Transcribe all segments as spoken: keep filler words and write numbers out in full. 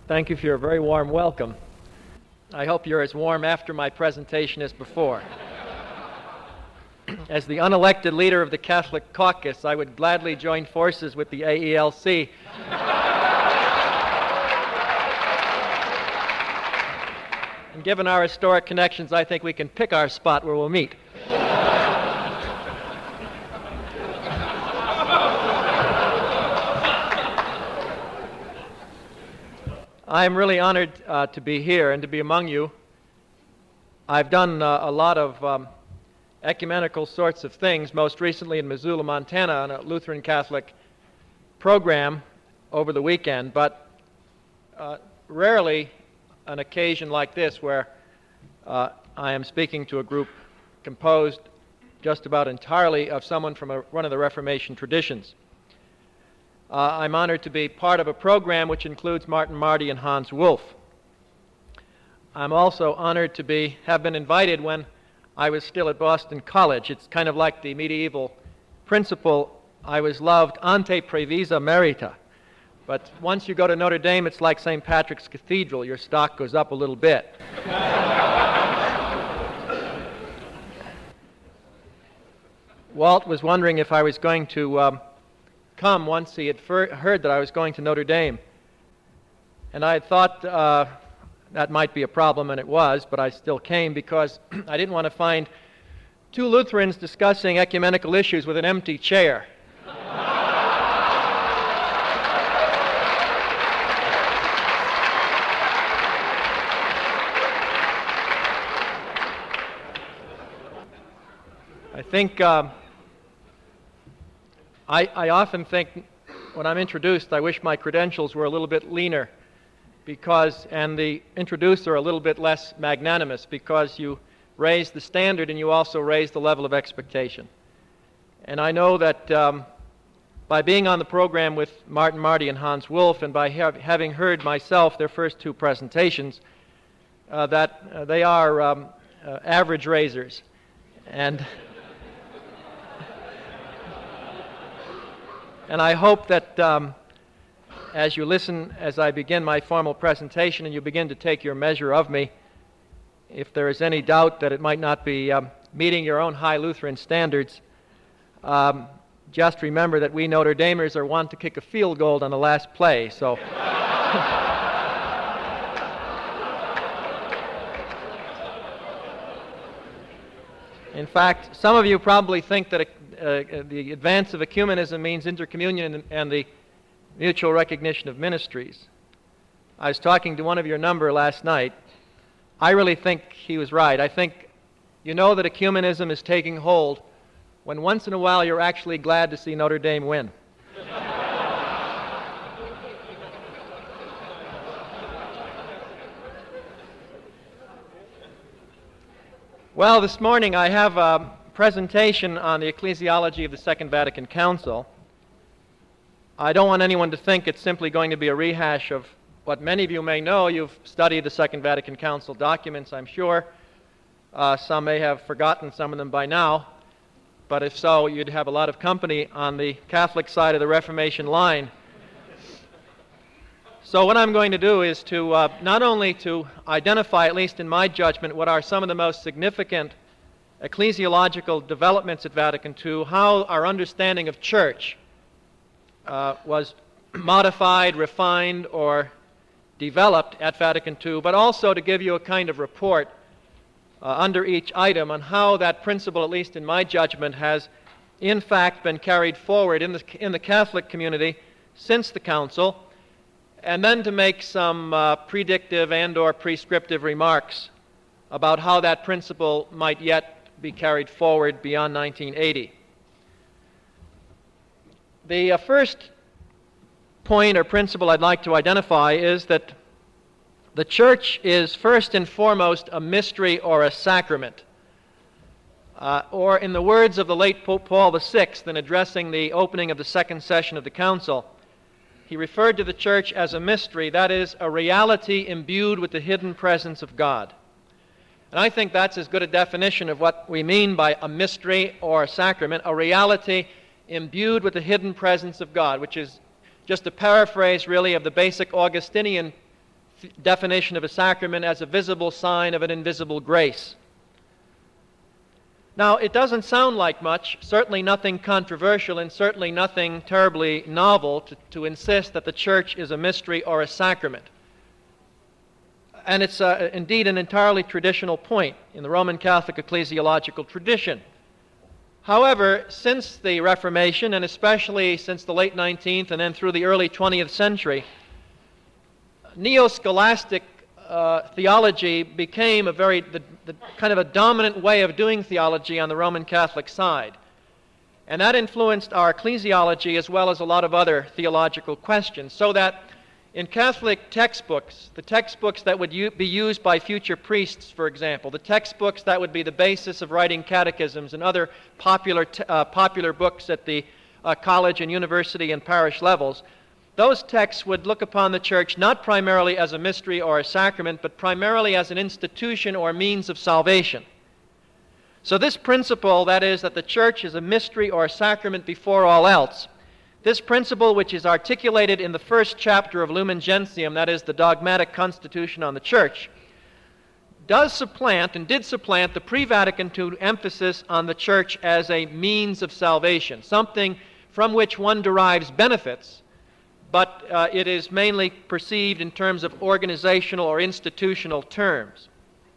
Thank you for your very warm welcome. I hope you're as warm after my presentation as before. As the unelected leader of the Catholic caucus, I would gladly join forces with the A E L C and given our historic connections, I think we can pick our spot where we'll meet. I am really honored uh, to be here and to be among you. I've done uh, a lot of um, ecumenical sorts of things, most recently in Missoula, Montana, on a Lutheran Catholic program over the weekend, but uh, rarely an occasion like this where uh, I am speaking to a group composed just about entirely of someone from a, one of the Reformation traditions. Uh, I'm honored to be part of a program which includes Martin Marty and Hans Wolf. I'm also honored to be have been invited when I was still at Boston College. It's kind of like the medieval principle, I was loved ante praevisa merita. But once you go to Notre Dame, it's like Saint Patrick's Cathedral. Your stock goes up a little bit. Walt was wondering if I was going to um, come once he had fir- heard that I was going to Notre Dame. And I had thought uh, that might be a problem, and it was, but I still came because I didn't want to find two Lutherans discussing ecumenical issues with an empty chair. I think um, I, I often think when I'm introduced, I wish my credentials were a little bit leaner because, and the introducer a little bit less magnanimous because you raise the standard and you also raise the level of expectation. And I know that um, by being on the program with Martin Marty and Hans Wolf and by ha- having heard myself their first two presentations, uh, that uh, they are um, uh, average raisers. And And I hope that um, as you listen, as I begin my formal presentation and you begin to take your measure of me, if there is any doubt that it might not be um, meeting your own high Lutheran standards, um, just remember that we Notre Damers are wont to kick a field goal on the last play. So, in fact, some of you probably think that a Uh, the advance of ecumenism means intercommunion and, and the mutual recognition of ministries. I was talking to one of your number last night. I really think he was right. I think you know that ecumenism is taking hold when once in a while you're actually glad to see Notre Dame win. Well, this morning I have a presentation on the ecclesiology of the Second Vatican Council. I don't want anyone to think it's simply going to be a rehash of what many of you may know. You've studied the Second Vatican Council documents, I'm sure. Uh, some may have forgotten some of them by now, but if so, you'd have a lot of company on the Catholic side of the Reformation line. So what I'm going to do is to uh, not only to identify, at least in my judgment, what are some of the most significant ecclesiological developments at Vatican Two, how our understanding of church uh, was modified, refined, or developed at Vatican Two, but also to give you a kind of report uh, under each item on how that principle, at least in my judgment, has in fact been carried forward in the, in the Catholic community since the Council, and then to make some uh, predictive and or prescriptive remarks about how that principle might yet be carried forward beyond nineteen eighty. The uh, first point or principle I'd like to identify is that the church is first and foremost a mystery or a sacrament. Uh, or in the words of the late Pope Paul the Sixth in addressing the opening of the second session of the Council, he referred to the church as a mystery, that is, a reality imbued with the hidden presence of God. And I think that's as good a definition of what we mean by a mystery or a sacrament, a reality imbued with the hidden presence of God, which is just a paraphrase, really, of the basic Augustinian th- definition of a sacrament as a visible sign of an invisible grace. Now, it doesn't sound like much, certainly nothing controversial, and certainly nothing terribly novel to, to insist that the church is a mystery or a sacrament. And it's uh, indeed an entirely traditional point in the Roman Catholic ecclesiological tradition. However, since the Reformation, and especially since the late nineteenth and then through the early twentieth century, neo-scholastic uh, theology became a very the, the kind of a dominant way of doing theology on the Roman Catholic side. And that influenced our ecclesiology as well as a lot of other theological questions, so that in Catholic textbooks, the textbooks that would u- be used by future priests, for example, the textbooks that would be the basis of writing catechisms and other popular t- uh, popular books at the uh, college and university and parish levels, those texts would look upon the church not primarily as a mystery or a sacrament, but primarily as an institution or means of salvation. So this principle, that is, that the church is a mystery or a sacrament before all else, this principle, which is articulated in the first chapter of Lumen Gentium, that is, the dogmatic constitution on the church, does supplant and did supplant the pre-Vatican two emphasis on the church as a means of salvation, something from which one derives benefits, but uh, it is mainly perceived in terms of organizational or institutional terms.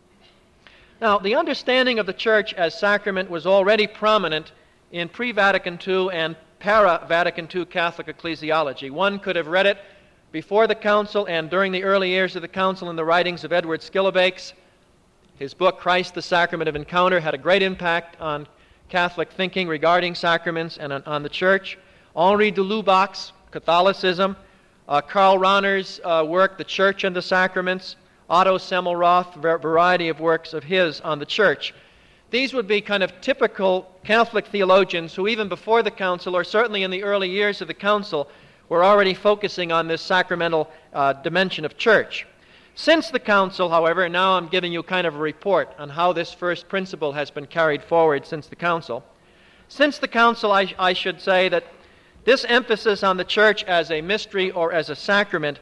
Now, the understanding of the church as sacrament was already prominent in pre-Vatican two and para-Vatican two Catholic ecclesiology. One could have read it before the Council and during the early years of the Council in the writings of Edward Skillebakes. His book, Christ, the Sacrament of Encounter, had a great impact on Catholic thinking regarding sacraments and on, on the church. Henri de Lubac's Catholicism, uh, Karl Rahner's uh, work, The Church and the Sacraments, Otto Semmelroth, a variety of works of his on the church. These would be kind of typical Catholic theologians who even before the Council, or certainly in the early years of the Council, were already focusing on this sacramental uh, dimension of church. Since the Council, however, and now I'm giving you kind of a report on how this first principle has been carried forward since the Council. Since the Council, I, I should say that this emphasis on the church as a mystery or as a sacrament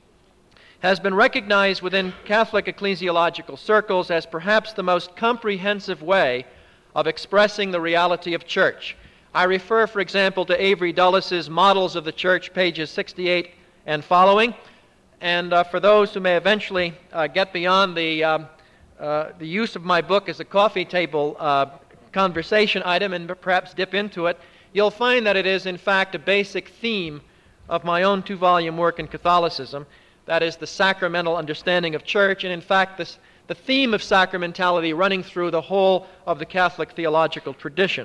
has been recognized within Catholic ecclesiological circles as perhaps the most comprehensive way of expressing the reality of church. I refer, for example, to Avery Dulles' Models of the Church, pages sixty-eight and following. And uh, for those who may eventually uh, get beyond the, um, uh, the use of my book as a coffee table uh, conversation item and perhaps dip into it, you'll find that it is, in fact, a basic theme of my own two-volume work in Catholicism. That is the sacramental understanding of church, and in fact this, the theme of sacramentality running through the whole of the Catholic theological tradition.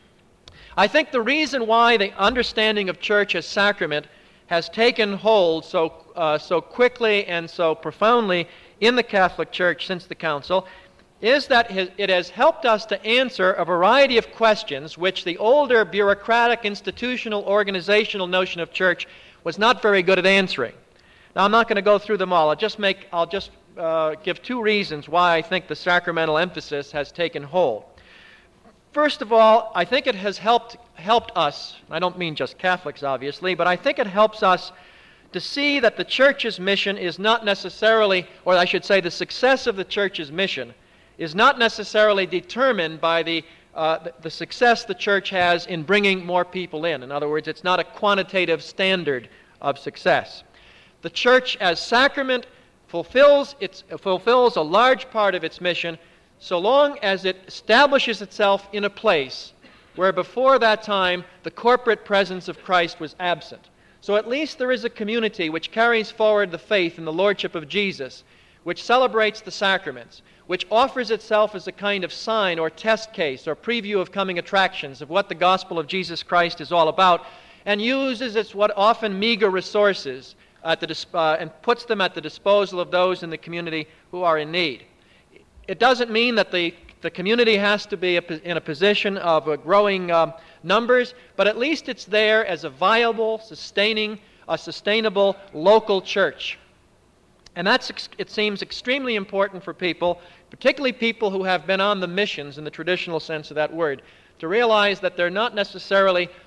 I think the reason why the understanding of church as sacrament has taken hold so, uh, so quickly and so profoundly in the Catholic Church since the Council is that it has helped us to answer a variety of questions which the older bureaucratic, institutional, organizational notion of church was not very good at answering. Now, I'm not going to go through them all. I'll just make, I'll just uh, give two reasons why I think the sacramental emphasis has taken hold. First of all, I think it has helped helped us, I don't mean just Catholics, obviously, but I think it helps us to see that the church's mission is not necessarily, or I should say the success of the church's mission, is not necessarily determined by the, uh, the, the success the church has in bringing more people in. In other words, it's not a quantitative standard of success. The church as sacrament fulfills, its, fulfills a large part of its mission so long as it establishes itself in a place where before that time the corporate presence of Christ was absent. So at least there is a community which carries forward the faith in the Lordship of Jesus, which celebrates the sacraments, which offers itself as a kind of sign or test case or preview of coming attractions of what the gospel of Jesus Christ is all about, and uses its what often meager resources at the disp- uh, and puts them at the disposal of those in the community who are in need. It doesn't mean that the, the community has to be a, in a position of uh, growing um, numbers, but at least it's there as a viable, sustaining, a sustainable local church. And that's, ex- it seems, extremely important for people, particularly people who have been on the missions in the traditional sense of that word, to realize that they're not necessarily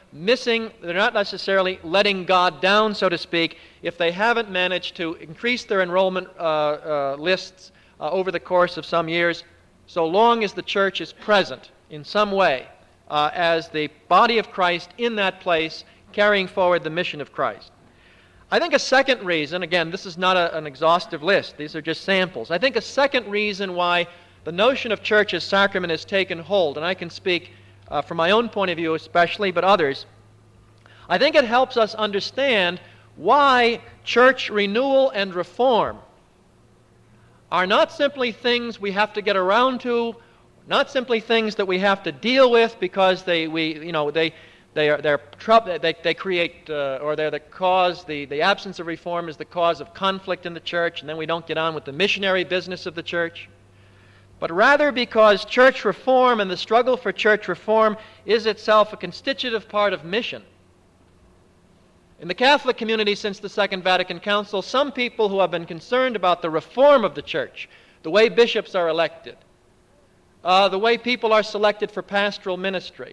missing, they're not necessarily letting God down, so to speak, if they haven't managed to increase their enrollment uh, uh, lists uh, over the course of some years, so long as the church is present in some way uh, as the body of Christ in that place, carrying forward the mission of Christ. I think a second reason, again, this is not a, an exhaustive list, these are just samples. I think a second reason why the notion of church as sacrament has taken hold, and I can speak uh, from my own point of view especially, but others, I think it helps us understand why church renewal and reform are not simply things we have to get around to, not simply things that we have to deal with because they, we, you know, they, they are, they're trouble, they, they create, uh, or they're the cause, the, the absence of reform is the cause of conflict in the church, and then we don't get on with the missionary business of the church. But rather because church reform and the struggle for church reform is itself a constitutive part of mission. In the Catholic community since the Second Vatican Council, some people who have been concerned about the reform of the church, the way bishops are elected, uh, the way people are selected for pastoral ministry,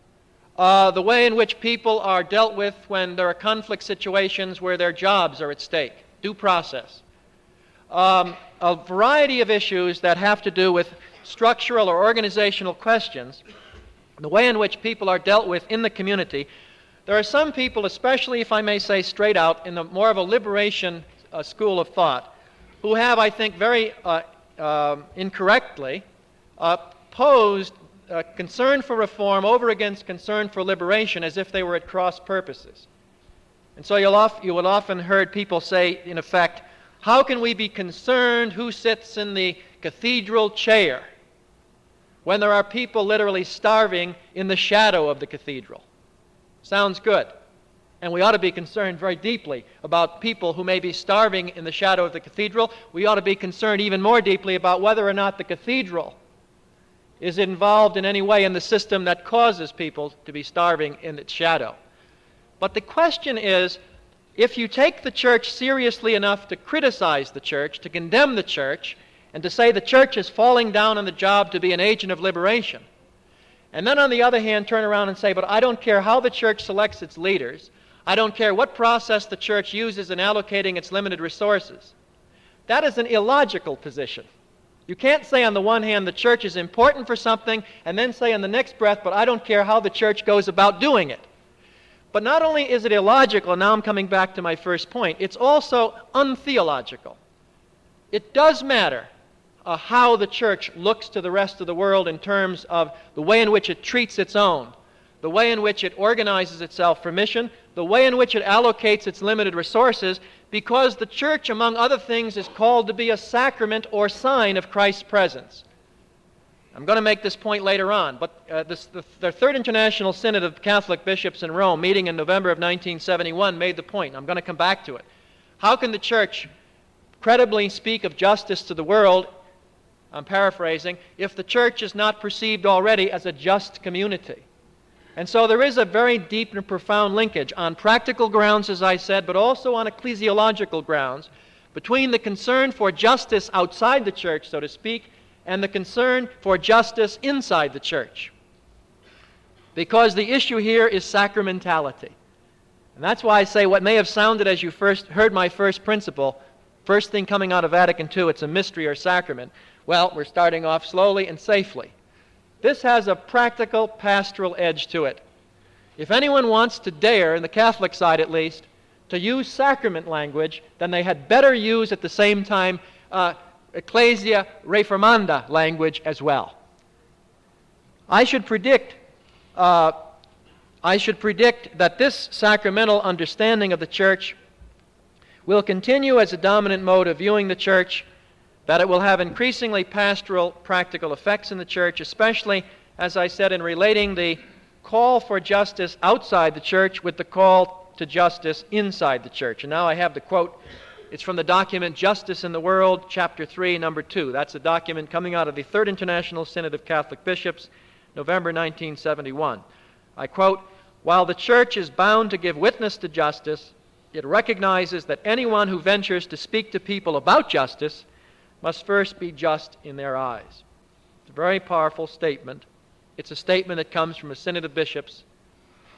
uh, the way in which people are dealt with when there are conflict situations where their jobs are at stake, due process, um, a variety of issues that have to do with structural or organizational questions, the way in which people are dealt with in the community. There are some people, especially if I may say straight out, in the more of a liberation uh, school of thought, who have, I think, very uh, uh, incorrectly uh, posed uh, concern for reform over against concern for liberation as if they were at cross purposes. And so you'll oft, you will often heard people say, in effect, how can we be concerned who sits in the cathedral chair when there are people literally starving in the shadow of the cathedral? Sounds good. And we ought to be concerned very deeply about people who may be starving in the shadow of the cathedral. We ought to be concerned even more deeply about whether or not the cathedral is involved in any way in the system that causes people to be starving in its shadow. But the question is, if you take the church seriously enough to criticize the church, to condemn the church, and to say the church is falling down on the job to be an agent of liberation, and then on the other hand turn around and say, but I don't care how the church selects its leaders, I don't care what process the church uses in allocating its limited resources, that is an illogical position. You can't say on the one hand the church is important for something, and then say in the next breath, but I don't care how the church goes about doing it. But not only is it illogical, now I'm coming back to my first point, it's also untheological. It does matter uh, how the church looks to the rest of the world in terms of the way in which it treats its own, the way in which it organizes itself for mission, the way in which it allocates its limited resources, because the church, among other things, is called to be a sacrament or sign of Christ's presence. I'm going to make this point later on, but uh, this, the, the Third International Synod of Catholic Bishops in Rome, meeting in November of nineteen seventy-one, made the point. I'm going to come back to it. How can the church credibly speak of justice to the world, I'm paraphrasing, if the church is not perceived already as a just community? And so there is a very deep and profound linkage on practical grounds, as I said, but also on ecclesiological grounds, between the concern for justice outside the church, so to speak, and the concern for justice inside the church. Because the issue here is sacramentality. And that's why I say what may have sounded as you first heard my first principle, first thing coming out of Vatican Two, it's a mystery or sacrament. Well, we're starting off slowly and safely. This has a practical pastoral edge to it. If anyone wants to dare, in the Catholic side at least, to use sacrament language, then they had better use at the same time uh, Ecclesia Reformanda language as well. I should predict, uh, I should predict that this sacramental understanding of the church will continue as a dominant mode of viewing the church, that it will have increasingly pastoral, practical effects in the church, especially, as I said, in relating the call for justice outside the church with the call to justice inside the church. And now I have the quote. It's from the document Justice in the World, Chapter three, Number two. That's a document coming out of the Third International Synod of Catholic Bishops, November nineteen seventy-one. I quote, "While the Church is bound to give witness to justice, it recognizes that anyone who ventures to speak to people about justice must first be just in their eyes." It's a very powerful statement. It's a statement that comes from a Synod of Bishops.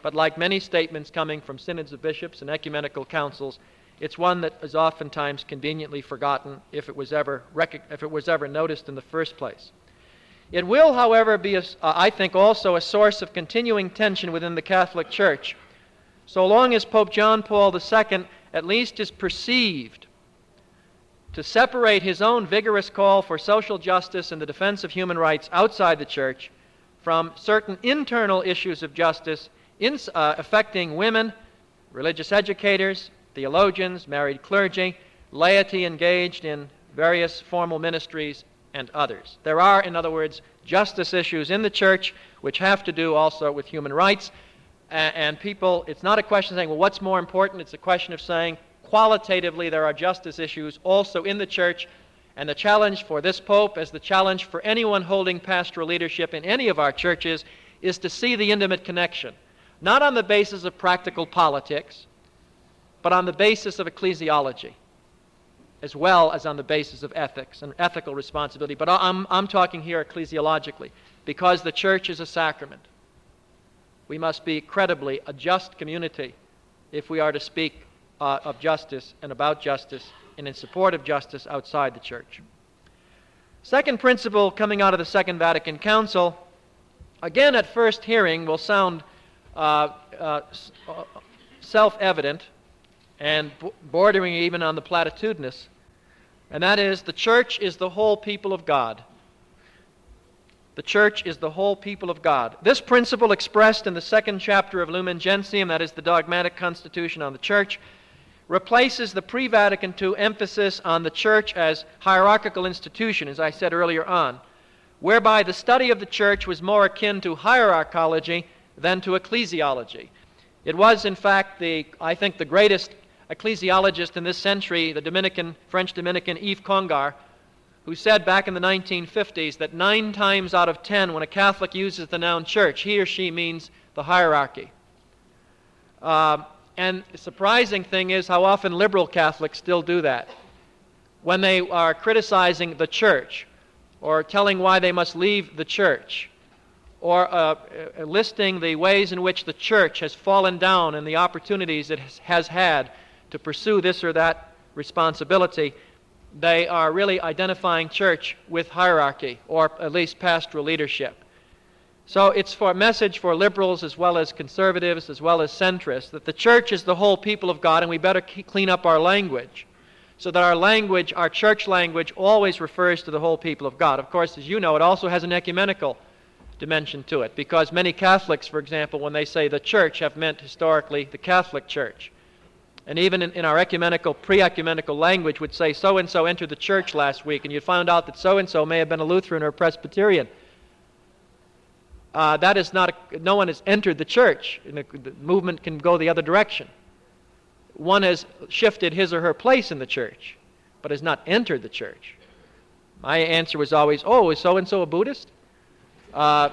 but like many statements coming from synods of bishops and ecumenical councils, it's one that is oftentimes conveniently forgotten if it was ever rec- if it was ever noticed in the first place. It will, however, be, a, uh, I think, also a source of continuing tension within the Catholic Church, so long as Pope John Paul the Second at least is perceived to separate his own vigorous call for social justice and the defense of human rights outside the Church from certain internal issues of justice in, uh, affecting women, religious educators, theologians, married clergy, laity engaged in various formal ministries, and others. There are, in other words, justice issues in the Church which have to do also with human rights, and, and people, it's not a question of saying, well, what's more important? It's a question of saying, qualitatively, there are justice issues also in the Church, and the challenge for this Pope, as the challenge for anyone holding pastoral leadership in any of our churches, is to see the intimate connection, not on the basis of practical politics, but on the basis of ecclesiology, as well as on the basis of ethics and ethical responsibility. But I'm, I'm talking here ecclesiologically, because the Church is a sacrament. We must be credibly a just community if we are to speak uh, of justice and about justice and in support of justice outside the Church. Second principle coming out of the Second Vatican Council, again at first hearing will sound uh, uh, self-evident and bordering even on the platitudinous, and that is the Church is the whole people of God. The Church is the whole people of God. This principle expressed in the second chapter of Lumen Gentium, that is the dogmatic constitution on the Church, replaces the pre-Vatican two emphasis on the Church as hierarchical institution, as I said earlier on, whereby the study of the Church was more akin to hierarchology than to ecclesiology. It was, in fact, the I think the greatest ecclesiologist in this century, the Dominican, French Dominican Yves Congar, who said back in the nineteen fifties that nine times out of ten when a Catholic uses the noun church, he or she means the hierarchy. Uh, and the surprising thing is how often liberal Catholics still do that. When they are criticizing the church, or telling why they must leave the church, or uh, listing the ways in which the church has fallen down and the opportunities it has, has had to pursue this or that responsibility, they are really identifying church with hierarchy, or at least pastoral leadership. So it's for a message for liberals as well as conservatives as well as centrists that the church is the whole people of God, and we better clean up our language so that our language, our church language, always refers to the whole people of God. Of course, as you know, it also has an ecumenical dimension to it, because many Catholics, for example, when they say the church, have meant historically the Catholic Church. And even in, in our ecumenical, pre-ecumenical language would say, so-and-so entered the church last week, and you found out that so-and-so may have been a Lutheran or a Presbyterian. Uh, that is not, a, no one has entered the church. And the, the movement can go the other direction. One has shifted his or her place in the church, but has not entered the church. My answer was always, oh, is so-and-so a Buddhist? Uh,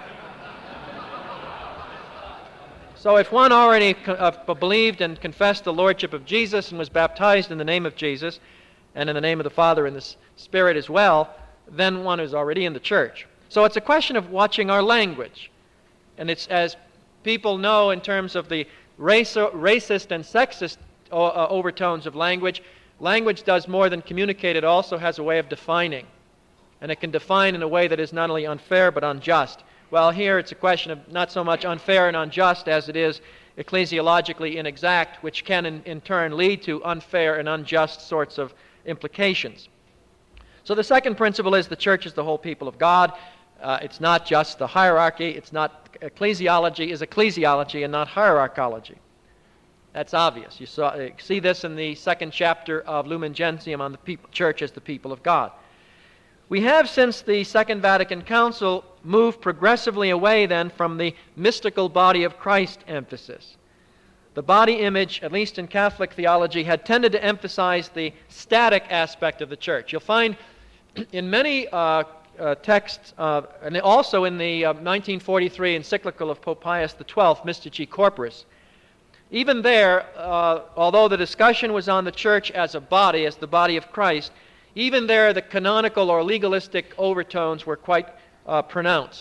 so if one already uh, believed and confessed the Lordship of Jesus and was baptized in the name of Jesus and in the name of the Father and the Spirit as well, then one is already in the church. So it's a question of watching our language. And it's, as people know in terms of the race, racist and sexist uh, overtones of language, language does more than communicate. It also has a way of defining. And it can define in a way that is not only unfair but unjust. Well, here it's a question of not so much unfair and unjust as it is ecclesiologically inexact, which can in, in turn lead to unfair and unjust sorts of implications. So the second principle is the church is the whole people of God. Uh, it's not just the hierarchy. It's not, ecclesiology is ecclesiology and not hierarchology. That's obvious. You saw, uh, see this in the second chapter of Lumen Gentium on the people, church as the people of God. We have, since the Second Vatican Council, moved progressively away then from the mystical body of Christ emphasis. The body image, at least in Catholic theology, had tended to emphasize the static aspect of the church. You'll find in many uh, uh, texts, uh, and also in the uh, nineteen forty-three encyclical of Pope Pius the twelfth, Mystici Corporis, even there, uh, although the discussion was on the church as a body, as the body of Christ, even there, the canonical or legalistic overtones were quite uh, pronounced.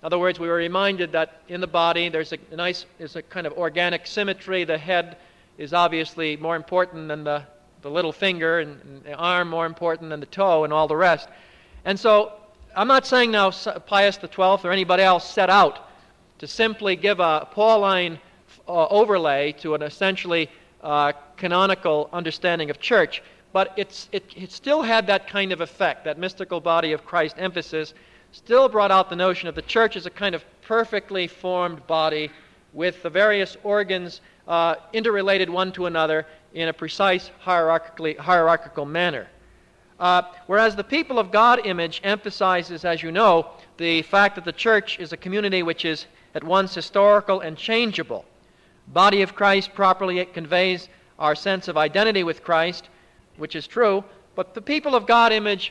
In other words, we were reminded that in the body there's a nice, there's a kind of organic symmetry. The head is obviously more important than the, the little finger, and, and the arm more important than the toe, and all the rest. And so I'm not saying now Pius the twelfth or anybody else set out to simply give a Pauline uh, overlay to an essentially uh, canonical understanding of church, but it's, it, it still had that kind of effect, that mystical body of Christ emphasis, still brought out the notion of the church as a kind of perfectly formed body with the various organs uh, interrelated one to another in a precise hierarchically, hierarchical manner. Uh, whereas the people of God image emphasizes, as you know, the fact that the church is a community which is at once historical and changeable. Body of Christ properly it conveys our sense of identity with Christ, which is true, but the people of God image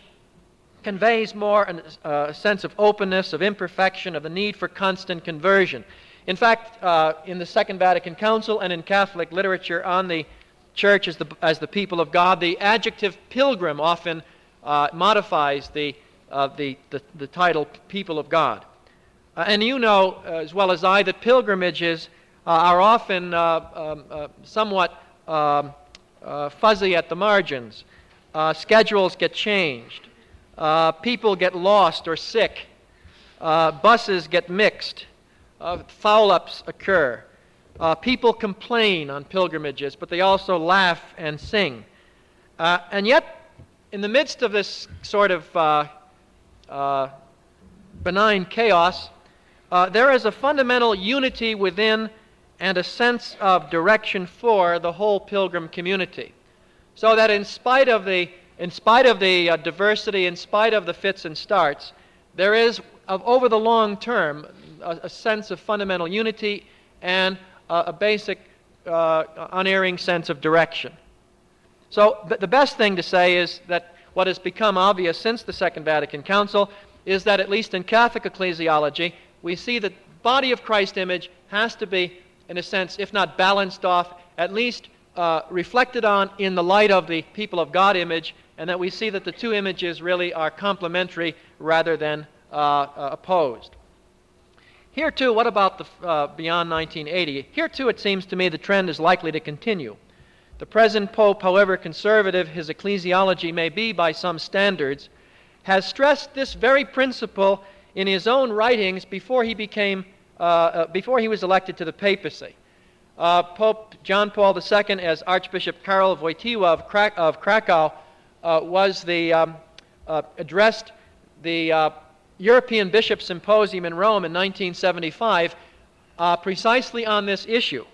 conveys more an, uh, a sense of openness, of imperfection, of the need for constant conversion. In fact, uh, in the Second Vatican Council and in Catholic literature on the church as the, as the people of God, the adjective pilgrim often uh, modifies the, uh, the, the, the title people of God. Uh, and you know uh, as well as I that pilgrimages uh, are often uh, um, uh, somewhat uh, uh, fuzzy at the margins. Uh, schedules get changed. Uh, people get lost or sick. Uh, buses get mixed. Uh, foul-ups occur. Uh, people complain on pilgrimages, but they also laugh and sing. Uh, and yet, in the midst of this sort of uh, uh, benign chaos, uh, there is a fundamental unity within and a sense of direction for the whole pilgrim community. So that in spite of the In spite of the uh, diversity, in spite of the fits and starts, there is, of, over the long term, a, a sense of fundamental unity and uh, a basic, uh, unerring sense of direction. So th- the best thing to say is that what has become obvious since the Second Vatican Council is that, at least in Catholic ecclesiology, we see that body of Christ image has to be, in a sense, if not balanced off, at least uh, reflected on in the light of the people of God image, and that we see that the two images really are complementary rather than uh, uh, opposed. Here too, what about the uh, beyond nineteen eighty? Here too, it seems to me the trend is likely to continue. The present Pope, however conservative his ecclesiology may be by some standards, has stressed this very principle in his own writings before he became uh, uh, before he was elected to the papacy. Uh, Pope John Paul the Second, as Archbishop Karol Wojtyła of, Krak- of Krakow, Uh, was the um, uh, addressed the uh, European Bishop Symposium in Rome in nineteen seventy-five uh, precisely on this issue.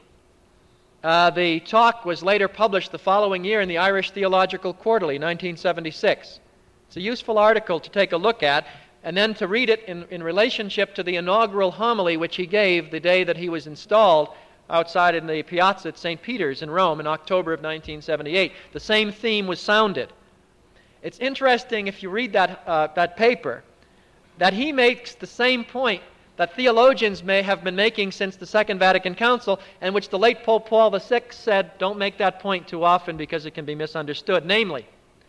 Uh, the talk was later published the following year in the Irish Theological Quarterly, nineteen seventy-six. It's a useful article to take a look at, and then to read it in, in relationship to the inaugural homily which he gave the day that he was installed outside in the piazza at Saint Peter's in Rome in October of nineteen seventy-eight. The same theme was sounded. It's interesting, if you read that, uh, that paper, that he makes the same point that theologians may have been making since the Second Vatican Council, and which the late Pope Paul the Sixth said, don't make that point too often because it can be misunderstood. Namely,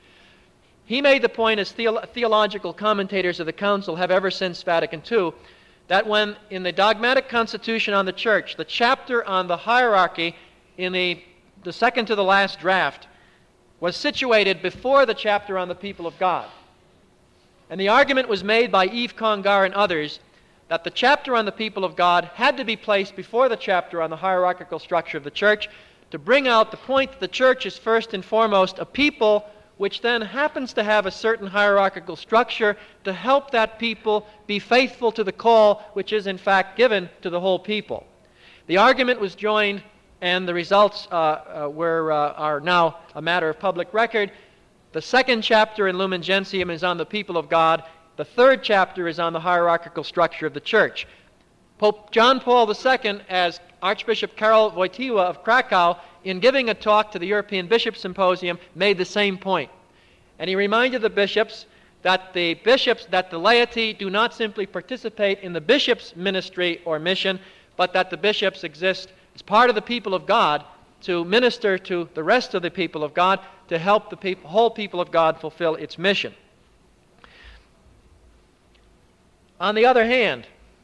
he made the point, as theolo- theological commentators of the Council have ever since Vatican Two, that when in the dogmatic constitution on the Church, the chapter on the hierarchy in the, the second to the last draft was situated before the chapter on the people of God. And the argument was made by Yves Congar and others that the chapter on the people of God had to be placed before the chapter on the hierarchical structure of the church to bring out the point that the church is first and foremost a people which then happens to have a certain hierarchical structure to help that people be faithful to the call which is in fact given to the whole people. The argument was joined, and the results uh, uh, were, uh, are now a matter of public record. The second chapter in Lumen Gentium is on the people of God. The third chapter is on the hierarchical structure of the church. Pope John Paul the Second, as Archbishop Karol Wojtyła of Krakow, in giving a talk to the European Bishop Symposium, made the same point. And he reminded the bishops that the bishops, that the laity do not simply participate in the bishop's ministry or mission, but that the bishops exist as part of the people of God to minister to the rest of the people of God, to help the people, whole people of God fulfill its mission. On the other hand,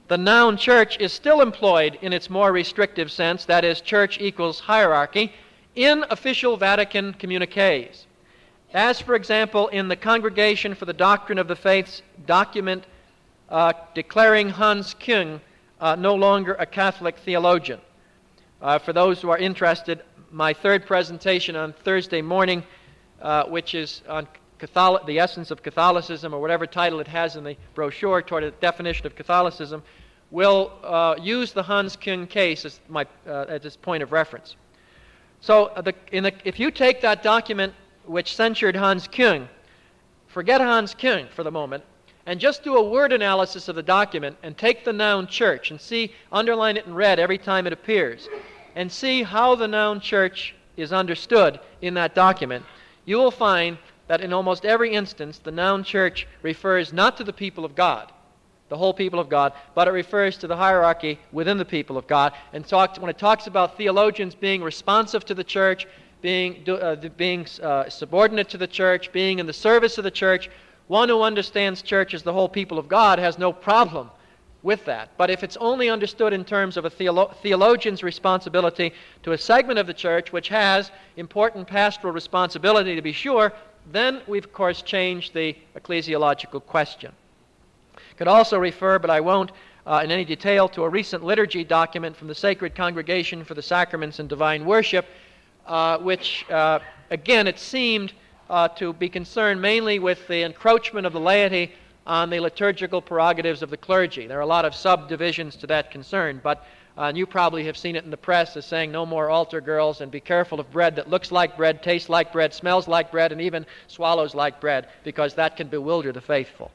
the noun church is still employed in its more restrictive sense, that is, church equals hierarchy, in official Vatican communiques. As, for example, in the Congregation for the Doctrine of the Faith's document uh, declaring Hans Küng uh, no longer a Catholic theologian. Uh, for those who are interested, my third presentation on Thursday morning, uh, which is on Catholic, the essence of Catholicism, or whatever title it has in the brochure toward a definition of Catholicism, will uh, use the Hans Küng case as, my, uh, as its point of reference. So uh, the, in the, if you take that document which censured Hans Küng, forget Hans Küng for the moment, and just do a word analysis of the document and take the noun church and see, underline it in red every time it appears, and see how the noun church is understood in that document, you will find that in almost every instance the noun church refers not to the people of God, the whole people of God, but it refers to the hierarchy within the people of God. And talk, when it talks about theologians being responsive to the church, being, uh, being uh, subordinate to the church, being in the service of the church, one who understands church as the whole people of God has no problem with that. But if it's only understood in terms of a theolo- theologian's responsibility to a segment of the church which has important pastoral responsibility, to be sure, then we've, of course, changed the ecclesiological question. Could also refer, but I won't uh, in any detail, to a recent liturgy document from the Sacred Congregation for the Sacraments and Divine Worship, uh, which, uh, again, it seemed uh, to be concerned mainly with the encroachment of the laity on the liturgical prerogatives of the clergy. There are a lot of subdivisions to that concern, but uh, and you probably have seen it in the press as saying no more altar girls, and be careful of bread that looks like bread, tastes like bread, smells like bread, and even swallows like bread, because that can bewilder the faithful.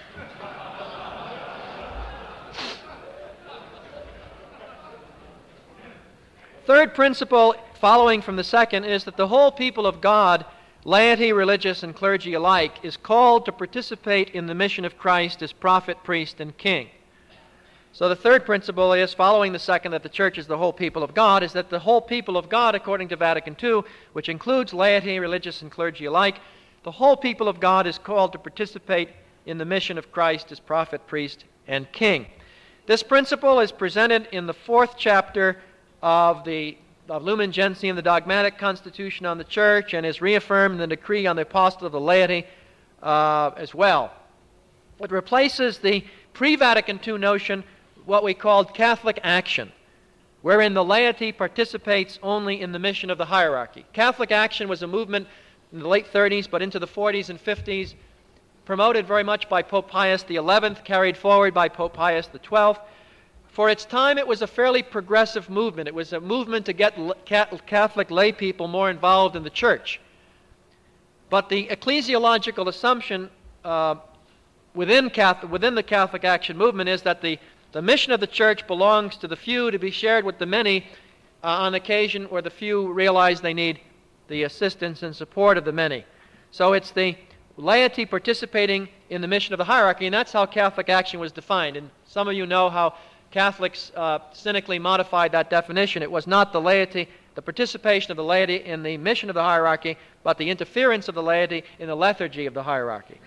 Third principle, following from the second, is that the whole people of God, laity, religious, and clergy alike, is called to participate in the mission of Christ as prophet, priest, and king. So the third principle is, following the second, that the church is the whole people of God, is that the whole people of God, according to Vatican Two, which includes laity, religious, and clergy alike, the whole people of God is called to participate in the mission of Christ as prophet, priest, and king. This principle is presented in the fourth chapter of the of Lumen Gentium, the dogmatic constitution on the church, and is reaffirmed in the decree on the apostle of the laity uh, as well. It replaces the pre-Vatican Two notion, what we called Catholic action, wherein the laity participates only in the mission of the hierarchy. Catholic action was a movement in the late thirties, but into the forties and fifties, promoted very much by Pope Pius the eleventh, carried forward by Pope Pius the twelfth. For its time, it was a fairly progressive movement. It was a movement to get Catholic lay people more involved in the church. But the ecclesiological assumption uh, within, Catholic, within the Catholic action movement is that the, the mission of the church belongs to the few to be shared with the many uh, on occasion where the few realize they need the assistance and support of the many. So it's the laity participating in the mission of the hierarchy, and that's how Catholic action was defined. And some of you know how Catholics uh, cynically modified that definition. It was not the laity, the participation of the laity in the mission of the hierarchy, but the interference of the laity in the lethargy of the hierarchy.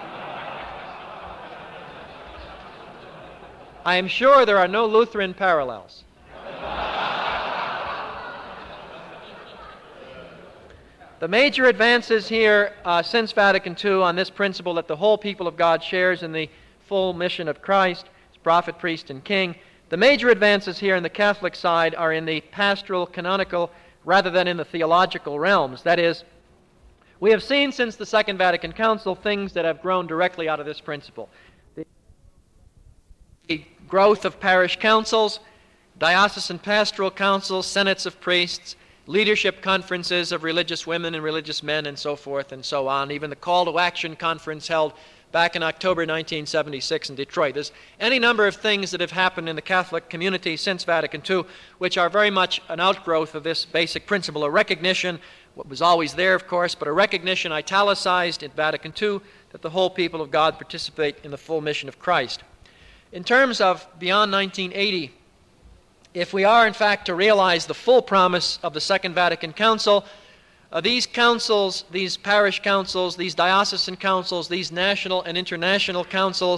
I am sure there are no Lutheran parallels. The major advances here uh, since Vatican Two on this principle that the whole people of God shares in the full mission of Christ, prophet, priest, and king. The major advances here in the Catholic side are in the pastoral, canonical, rather than in the theological realms. That is, we have seen since the Second Vatican Council things that have grown directly out of this principle. The growth of parish councils, diocesan pastoral councils, senates of priests, leadership conferences of religious women and religious men, and so forth and so on. Even the Call to Action conference held back in October nineteen seventy-six in Detroit. There's any number of things that have happened in the Catholic community since Vatican Two, which are very much an outgrowth of this basic principle, a recognition, what was always there, of course, but a recognition italicized in Vatican Two that the whole people of God participate in the full mission of Christ. In terms of beyond nineteen eighty, if we are in fact to realize the full promise of the Second Vatican Council, Uh, these councils, these parish councils, these diocesan councils, these national and international councils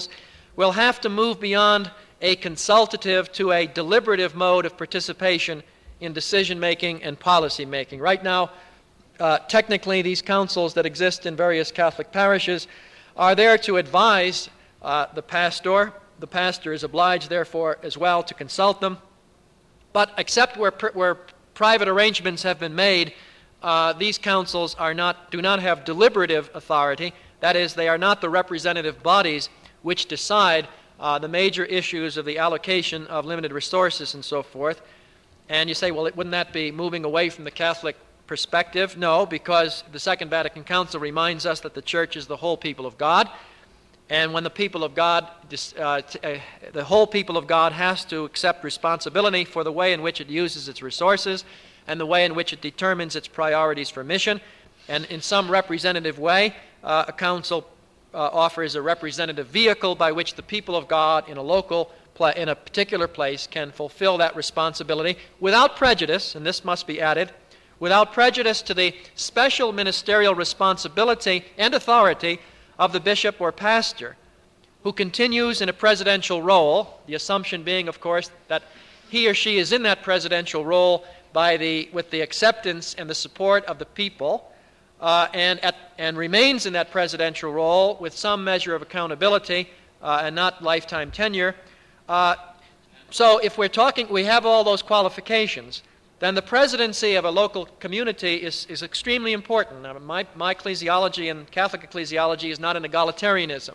will have to move beyond a consultative to a deliberative mode of participation in decision-making and policy-making. Right now, uh, technically, these councils that exist in various Catholic parishes are there to advise uh, the pastor. The pastor is obliged, therefore, as well to consult them. But except where, pr- where private arrangements have been made, uh, these councils are not, do not have deliberative authority. That is, they are not the representative bodies which decide uh, the major issues of the allocation of limited resources and so forth. And you say, well, it, wouldn't that be moving away from the Catholic perspective? No, because the Second Vatican Council reminds us that the Church is the whole people of God. And when the people of God, uh, t- uh, the whole people of God has to accept responsibility for the way in which it uses its resources and the way in which it determines its priorities for mission. And in some representative way, uh, a council uh, offers a representative vehicle by which the people of God in a local, pla- in a particular place can fulfill that responsibility without prejudice, and this must be added, without prejudice to the special ministerial responsibility and authority of the bishop or pastor, who continues in a presidential role, the assumption being, of course, that he or she is in that presidential role by the, with the acceptance and the support of the people, uh, and, at, and remains in that presidential role with some measure of accountability uh, and not lifetime tenure. Uh, so if we're talking, we have all those qualifications, then the presidency of a local community is, is extremely important. Now, my, my ecclesiology and Catholic ecclesiology is not an egalitarianism.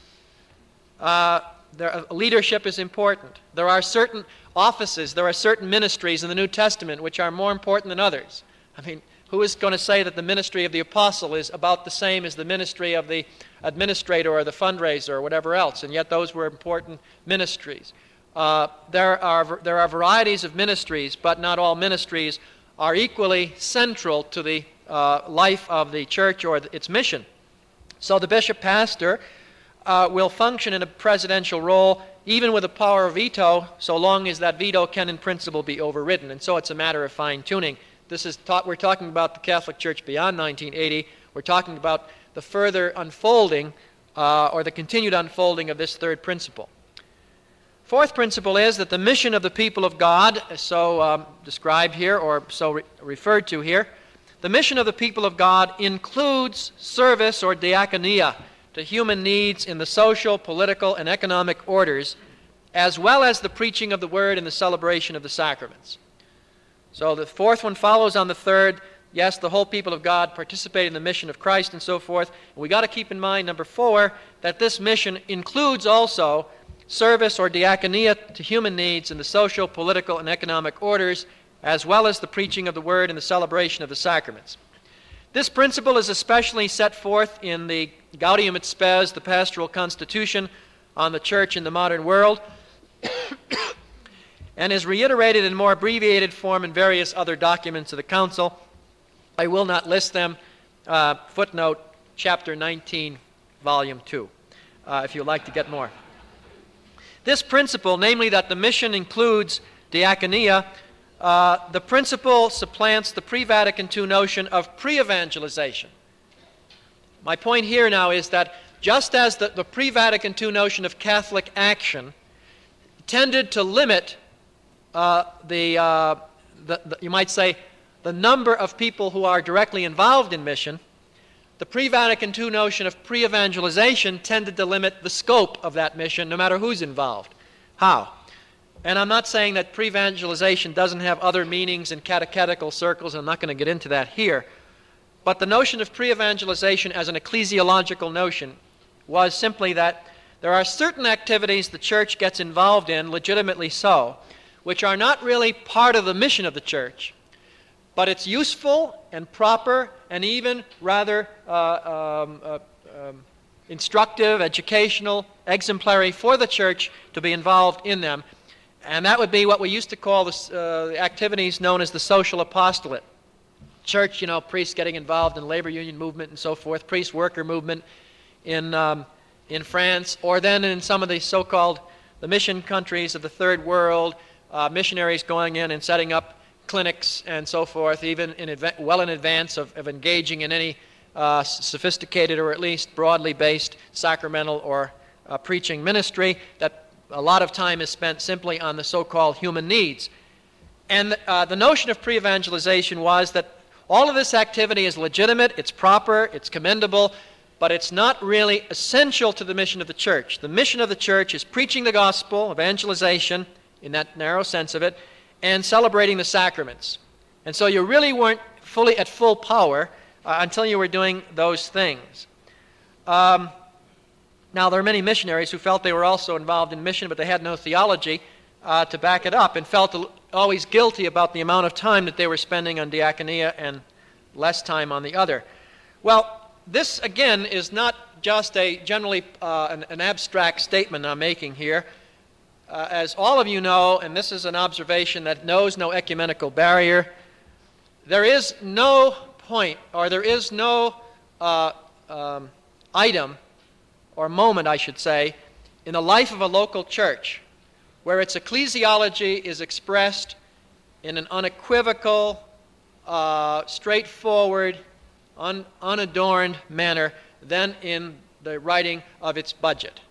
Uh, there, leadership is important. There are certain offices, there are certain ministries in the New Testament which are more important than others. I mean, who is going to say that the ministry of the apostle is about the same as the ministry of the administrator or the fundraiser or whatever else? And yet those were important ministries. Uh, there are there are varieties of ministries, but not all ministries are equally central to the uh, life of the church or the, its mission. So the bishop pastor uh, will function in a presidential role, even with a power of veto, so long as that veto can in principle be overridden. And so it's a matter of fine-tuning. This is ta- we're talking about the Catholic Church beyond nineteen eighty. We're talking about the further unfolding uh, or the continued unfolding of this third principle. Fourth principle is that the mission of the people of God, so um, described here or so re- referred to here, the mission of the people of God includes service or diaconia to human needs in the social, political, and economic orders, as well as the preaching of the word and the celebration of the sacraments. So the fourth one follows on the third. Yes, the whole people of God participate in the mission of Christ and so forth. And we got to keep in mind, number four, that this mission includes also service or diaconia to human needs in the social, political, and economic orders, as well as the preaching of the word and the celebration of the sacraments. This principle is especially set forth in the Gaudium et Spes, the Pastoral Constitution on the Church in the Modern World, and is reiterated in more abbreviated form in various other documents of the Council. I will not list them. Uh, footnote, chapter nineteen, volume two, uh, if you'd like to get more. This principle, namely that the mission includes diaconia, uh, the principle supplants the pre-Vatican two notion of pre-evangelization. My point here now is that just as the, the pre-Vatican two notion of Catholic action tended to limit uh, the, uh, the, the, you might say, the number of people who are directly involved in mission, the pre-Vatican two notion of pre-evangelization tended to limit the scope of that mission, no matter who's involved. How? And I'm not saying that pre-evangelization doesn't have other meanings in catechetical circles, and I'm not going to get into that here. But the notion of pre-evangelization as an ecclesiological notion was simply that there are certain activities the church gets involved in, legitimately so, which are not really part of the mission of the church, but it's useful and proper and even rather uh, um, uh, um, instructive, educational, exemplary for the church to be involved in them. And that would be what we used to call the uh, activities known as the social apostolate. Church, you know, priests getting involved in labor union movement and so forth, priest worker movement in, um, in France, or then in some of the so-called the mission countries of the third world, uh, missionaries going in and setting up clinics and so forth, even in adva- well in advance of, of engaging in any uh, sophisticated or at least broadly based sacramental or uh, preaching ministry, that a lot of time is spent simply on the so-called human needs. And uh, the notion of pre-evangelization was that all of this activity is legitimate, it's proper, it's commendable, but it's not really essential to the mission of the church. The mission of the church is preaching the gospel, evangelization, in that narrow sense of it, and celebrating the sacraments. And so you really weren't fully at full power uh, until you were doing those things. Um, now, there are many missionaries who felt they were also involved in mission, but they had no theology uh, to back it up, and felt always guilty about the amount of time that they were spending on diaconia and less time on the other. Well, this, again, is not just a generally uh, an, an abstract statement I'm making here. Uh, as all of you know, and this is an observation that knows no ecumenical barrier, there is no point, or there is no uh, um, item, or moment, I should say, in the life of a local church where its ecclesiology is expressed in an unequivocal, uh, straightforward, un- unadorned manner than in the writing of its budget.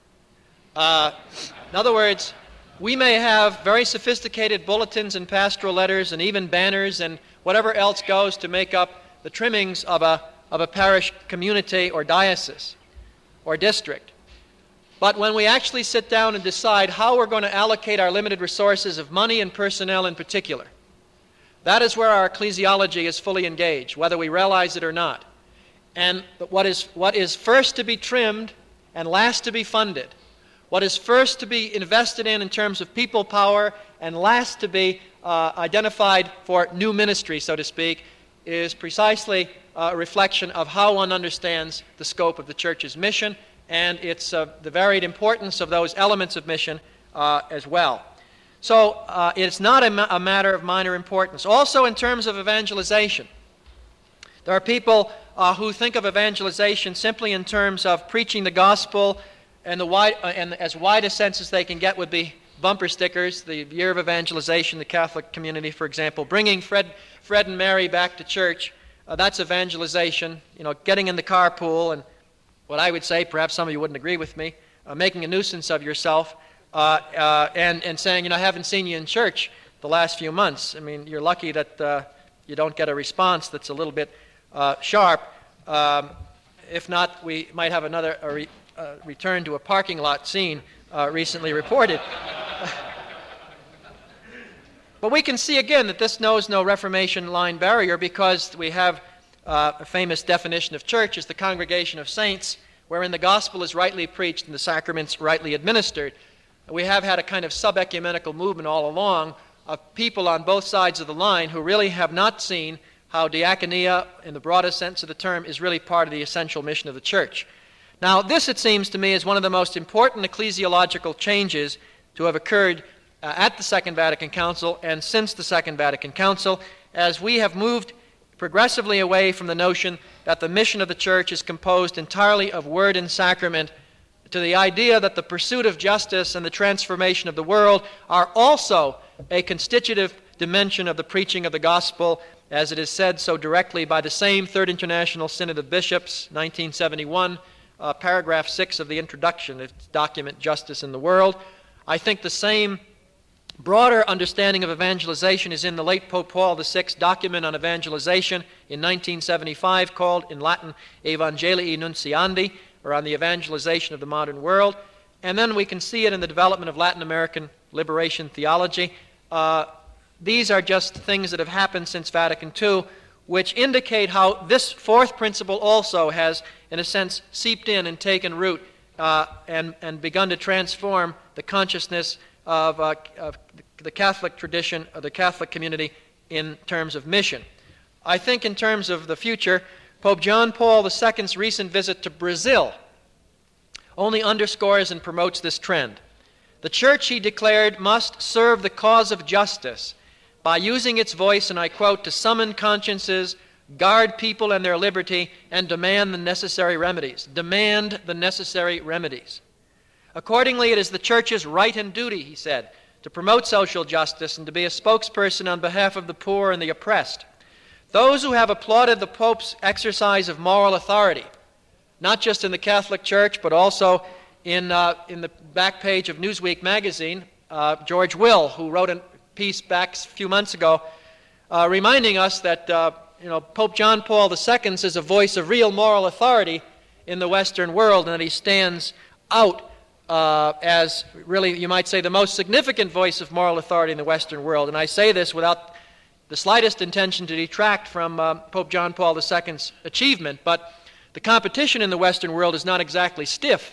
Uh, in other words, we may have very sophisticated bulletins and pastoral letters and even banners and whatever else goes to make up the trimmings of a, of a parish community or diocese or district. But when we actually sit down and decide how we're going to allocate our limited resources of money and personnel in particular, that is where our ecclesiology is fully engaged, whether we realize it or not. And what is, what is first to be trimmed and last to be funded, what is first to be invested in in terms of people power and last to be uh, identified for new ministry, so to speak, is precisely a reflection of how one understands the scope of the church's mission and its uh, the varied importance of those elements of mission uh, as well. So uh, it's not a, ma- a matter of minor importance. Also, in terms of evangelization, there are people uh, who think of evangelization simply in terms of preaching the gospel, and the wide, uh, and as wide a sense as they can get would be bumper stickers. The year of evangelization, the Catholic community, for example, bringing Fred, Fred and Mary back to church. Uh, that's evangelization. You know, getting in the carpool and what I would say, perhaps some of you wouldn't agree with me, uh, making a nuisance of yourself, uh, uh, and, and saying, you know, I haven't seen you in church the last few months. I mean, you're lucky that uh, you don't get a response that's a little bit uh, sharp. Um, if not, we might have another a re, uh, return to a parking lot scene uh, recently reported. But we can see again that this knows no Reformation line barrier, because we have Uh, a famous definition of church is the congregation of saints, wherein the gospel is rightly preached and the sacraments rightly administered. We have had a kind of sub-ecumenical movement all along of people on both sides of the line who really have not seen how diaconia, in the broadest sense of the term, is really part of the essential mission of the church. Now, this, it seems to me, is one of the most important ecclesiological changes to have occurred uh, at the Second Vatican Council and since the Second Vatican Council, as we have moved progressively away from the notion that the mission of the church is composed entirely of word and sacrament to the idea that the pursuit of justice and the transformation of the world are also a constitutive dimension of the preaching of the gospel, as it is said so directly by the same Third International Synod of Bishops, nineteen seventy-one, uh, paragraph six of the introduction, its document, Justice in the World. I think the same broader understanding of evangelization is in the late Pope Paul the Sixth document on evangelization in nineteen seventy-five, called in Latin Evangelii Nuntiandi, or on the evangelization of the modern world. And then we can see it in the development of Latin American liberation theology. Uh, these are just things that have happened since Vatican Two, which indicate how this fourth principle also has, in a sense, seeped in and taken root uh, and, and begun to transform the consciousness Of, uh, of the Catholic tradition, of the Catholic community in terms of mission. I think in terms of the future, Pope John Paul the Second's recent visit to Brazil only underscores and promotes this trend. The church, he declared, must serve the cause of justice by using its voice, and I quote, to summon consciences, guard people and their liberty, and demand the necessary remedies. Demand the necessary remedies. Accordingly, it is the church's right and duty, he said, to promote social justice and to be a spokesperson on behalf of the poor and the oppressed. Those who have applauded the Pope's exercise of moral authority, not just in the Catholic Church, but also in, uh, in the back page of Newsweek magazine, uh, George Will, who wrote a piece back a few months ago, uh, reminding us that uh, you know, Pope John Paul the Second is a voice of real moral authority in the Western world, and that he stands out uh, as really, you might say, the most significant voice of moral authority in the Western world. And I say this without the slightest intention to detract from uh, Pope John Paul the Second's achievement, but the competition in the Western world is not exactly stiff.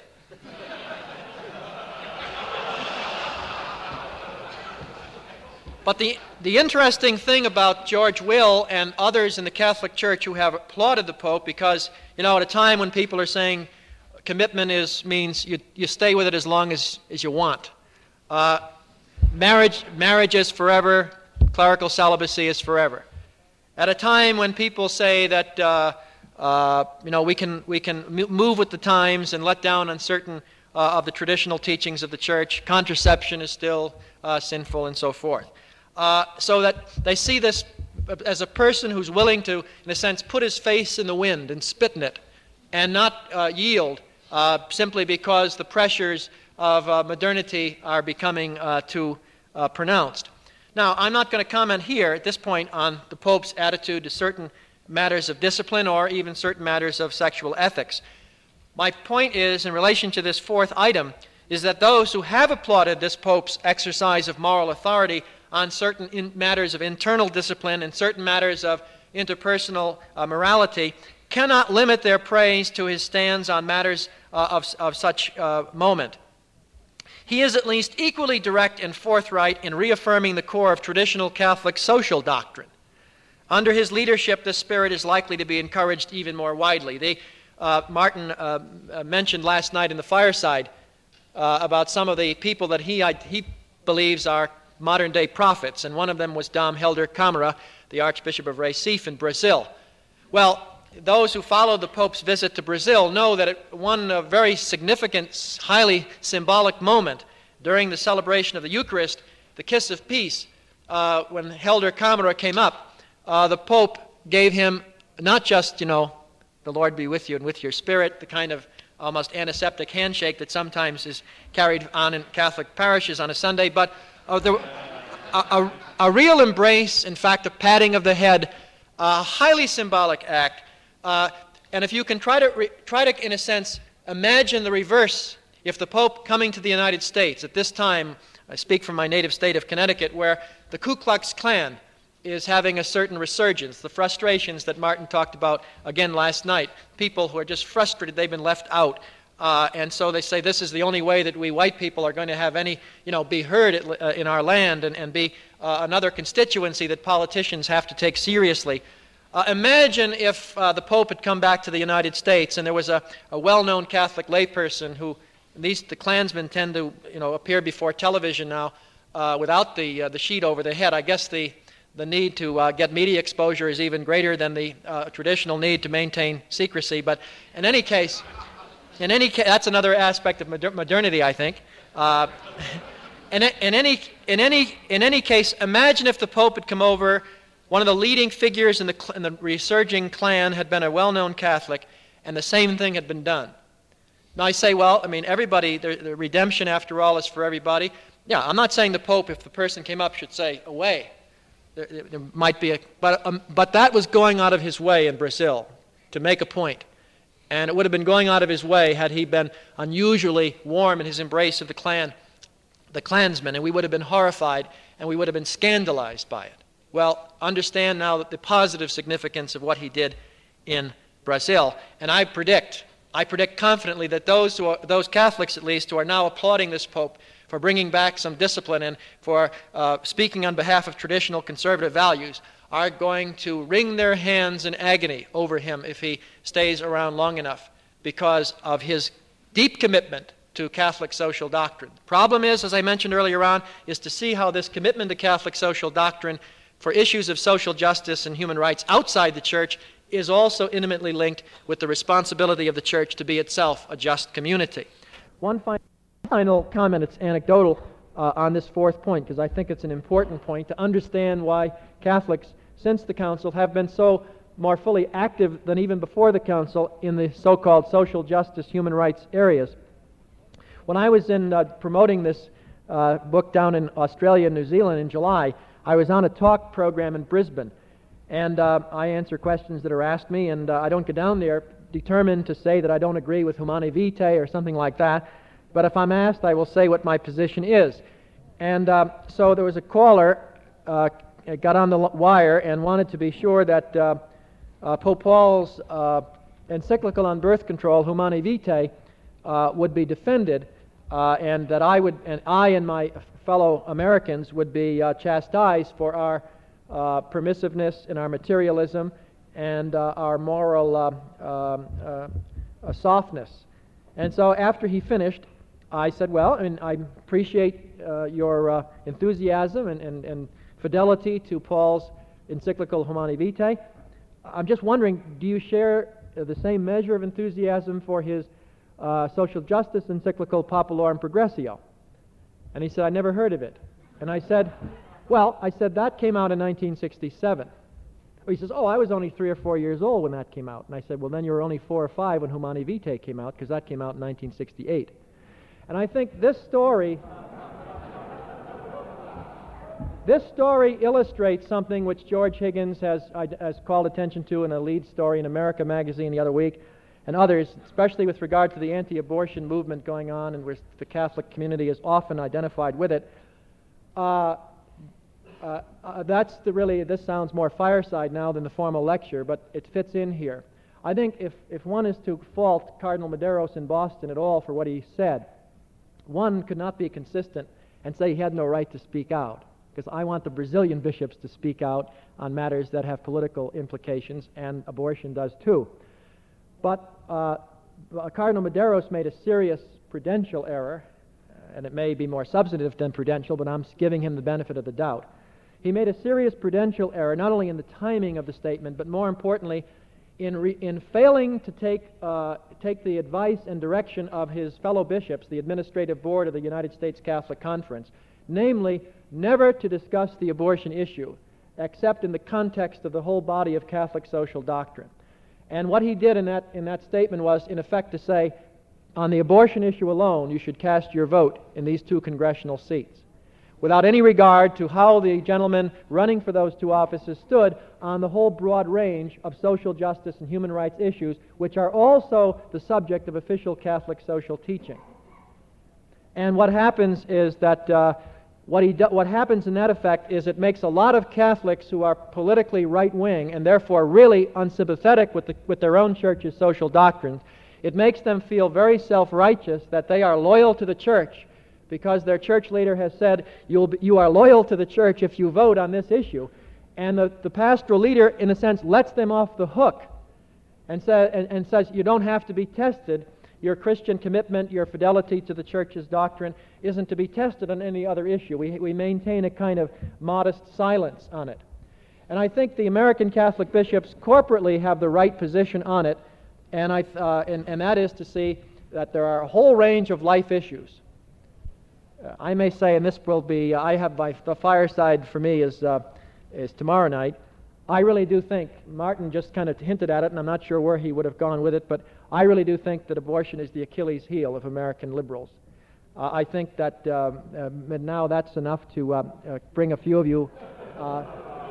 But the, the interesting thing about George Will and others in the Catholic Church who have applauded the Pope, because, you know, at a time when people are saying commitment is means you, you stay with it as long as, as you want. Uh, marriage, marriage is forever, clerical celibacy is forever. At a time when people say that, uh, uh, you know, we can, we can move with the times and let down on certain uh, of the traditional teachings of the Church, contraception is still uh, sinful and so forth. Uh, so that they see this as a person who's willing to, in a sense, put his face in the wind and spit in it and not uh, yield uh, simply because the pressures of uh, modernity are becoming uh, too uh, pronounced. Now, I'm not going to comment here at this point on the Pope's attitude to certain matters of discipline or even certain matters of sexual ethics. My point is, in relation to this fourth item, is that those who have applauded this Pope's exercise of moral authority on certain in matters of internal discipline and certain matters of interpersonal uh, morality cannot limit their praise to his stands on matters uh, of, of such uh, moment. He is at least equally direct and forthright in reaffirming the core of traditional Catholic social doctrine. Under his leadership, this spirit is likely to be encouraged even more widely. They, uh, Martin uh, uh, mentioned last night in the fireside uh, about some of the people that he, I, he believes are modern-day prophets, and one of them was Dom Helder Câmara, the Archbishop of Recife in Brazil. Well, those who followed the Pope's visit to Brazil know that at one uh, very significant, highly symbolic moment during the celebration of the Eucharist, the Kiss of Peace, uh, when Helder Câmara came up, uh, the Pope gave him not just, you know, the Lord be with you and with your spirit, the kind of almost antiseptic handshake that sometimes is carried on in Catholic parishes on a Sunday, but Uh, the, a, a, a real embrace, in fact, a patting of the head, a highly symbolic act. Uh, and if you can try to, re, try to, in a sense, imagine the reverse, if the Pope coming to the United States at this time, I speak from my native state of Connecticut, where the Ku Klux Klan is having a certain resurgence, the frustrations that Martin talked about again last night, people who are just frustrated they've been left out. Uh, and so they say this is the only way that we white people are going to have any, you know, be heard at, uh, in our land and, and be uh, another constituency that politicians have to take seriously. Uh, imagine if uh, the Pope had come back to the United States and there was a, a well-known Catholic layperson who, these the Klansmen tend to, you know, appear before television now uh, without the uh, the sheet over their head. I guess the the need to uh, get media exposure is even greater than the uh, traditional need to maintain secrecy. But in any case. In any case, that's another aspect of moder modernity, I think. Uh, in, in, any, in, any, in any case, imagine if the Pope had come over, one of the leading figures in the, in the resurging Klan had been a well-known Catholic, and the same thing had been done. Now I say, well, I mean, everybody, the, the redemption, after all, is for everybody. Yeah, I'm not saying the Pope, if the person came up, should say, away. There, there might be a... But, um, but that was going out of his way in Brazil to make a point. And it would have been going out of his way had he been unusually warm in his embrace of the Klan, the Klansmen, and we would have been horrified and we would have been scandalized by it. Well, understand now that the positive significance of what he did in Brazil. And I predict, I predict confidently that those who are, those Catholics at least, who are now applauding this Pope for bringing back some discipline and for uh, speaking on behalf of traditional conservative values, are going to wring their hands in agony over him if he stays around long enough because of his deep commitment to Catholic social doctrine. The problem is, as I mentioned earlier on, is to see how this commitment to Catholic social doctrine for issues of social justice and human rights outside the Church is also intimately linked with the responsibility of the Church to be itself a just community. One final comment, it's anecdotal, uh, on this fourth point, because I think it's an important point to understand why Catholics, since the Council, have been so more fully active than even before the Council in the so-called social justice, human rights areas. When I was in uh, promoting this uh, book down in Australia and New Zealand in July, I was on a talk program in Brisbane, and uh, I answer questions that are asked me, and uh, I don't go down there determined to say that I don't agree with Humanae Vitae or something like that, but if I'm asked, I will say what my position is. And uh, so there was a caller uh, got on the wire and wanted to be sure that uh, uh, Pope Paul's uh, encyclical on birth control, Humanae Vitae, uh, would be defended, uh, and that I would, and I and my fellow Americans would be uh, chastised for our uh, permissiveness and our materialism and uh, our moral uh, um, uh, uh, softness. And so after he finished, I said, well, I mean, I appreciate uh, your uh, enthusiasm and, and, and fidelity to Paul's encyclical Humanae Vitae. I'm just wondering, do you share the same measure of enthusiasm for his uh, social justice encyclical Populorum Progressio? And he said, I never heard of it. And I said, well, I said, that came out in nineteen sixty-seven. He says, oh, I was only three or four years old when that came out. And I said, well, then you were only four or five when Humanae Vitae came out, because that came out in nineteen sixty-eight. And I think this story, this story illustrates something which George Higgins has, has called attention to in a lead story in America magazine the other week, and others, especially with regard to the anti-abortion movement going on, and where the Catholic community is often identified with it. Uh, uh, uh, that's the really, this sounds more fireside now than the formal lecture, but it fits in here. I think if, if one is to fault Cardinal Medeiros in Boston at all for what he said, one could not be consistent and say he had no right to speak out, because I want the Brazilian bishops to speak out on matters that have political implications, and abortion does too. But uh, Cardinal Medeiros made a serious prudential error, and it may be more substantive than prudential, but I'm giving him the benefit of the doubt. He made a serious prudential error, not only in the timing of the statement, but more importantly, in, re in failing to take, uh, take the advice and direction of his fellow bishops, the administrative board of the United States Catholic Conference, namely, never to discuss the abortion issue, except in the context of the whole body of Catholic social doctrine. And what he did in that, in that statement was, in effect, to say, on the abortion issue alone, you should cast your vote in these two congressional seats, without any regard to how the gentleman running for those two offices stood on the whole broad range of social justice and human rights issues, which are also the subject of official Catholic social teaching. And what happens is that uh, what, he do what happens in that effect is it makes a lot of Catholics who are politically right-wing and therefore really unsympathetic with, the, with their own church's social doctrines, it makes them feel very self-righteous that they are loyal to the church because their church leader has said, You'll be, you are loyal to the church if you vote on this issue. And the, the pastoral leader, in a sense, lets them off the hook and, say, and, and says, you don't have to be tested. Your Christian commitment, your fidelity to the church's doctrine isn't to be tested on any other issue. We, we maintain a kind of modest silence on it. And I think the American Catholic bishops corporately have the right position on it, and, I, uh, and, and that is to see that there are a whole range of life issues. Uh, I may say, and this will be, uh, I have my, the fireside for me is, uh, is tomorrow night. I really do think, Martin just kind of hinted at it, and I'm not sure where he would have gone with it, but I really do think that abortion is the Achilles heel of American liberals. Uh, I think that uh, uh, now that's enough to uh, uh, bring a few of you. Uh,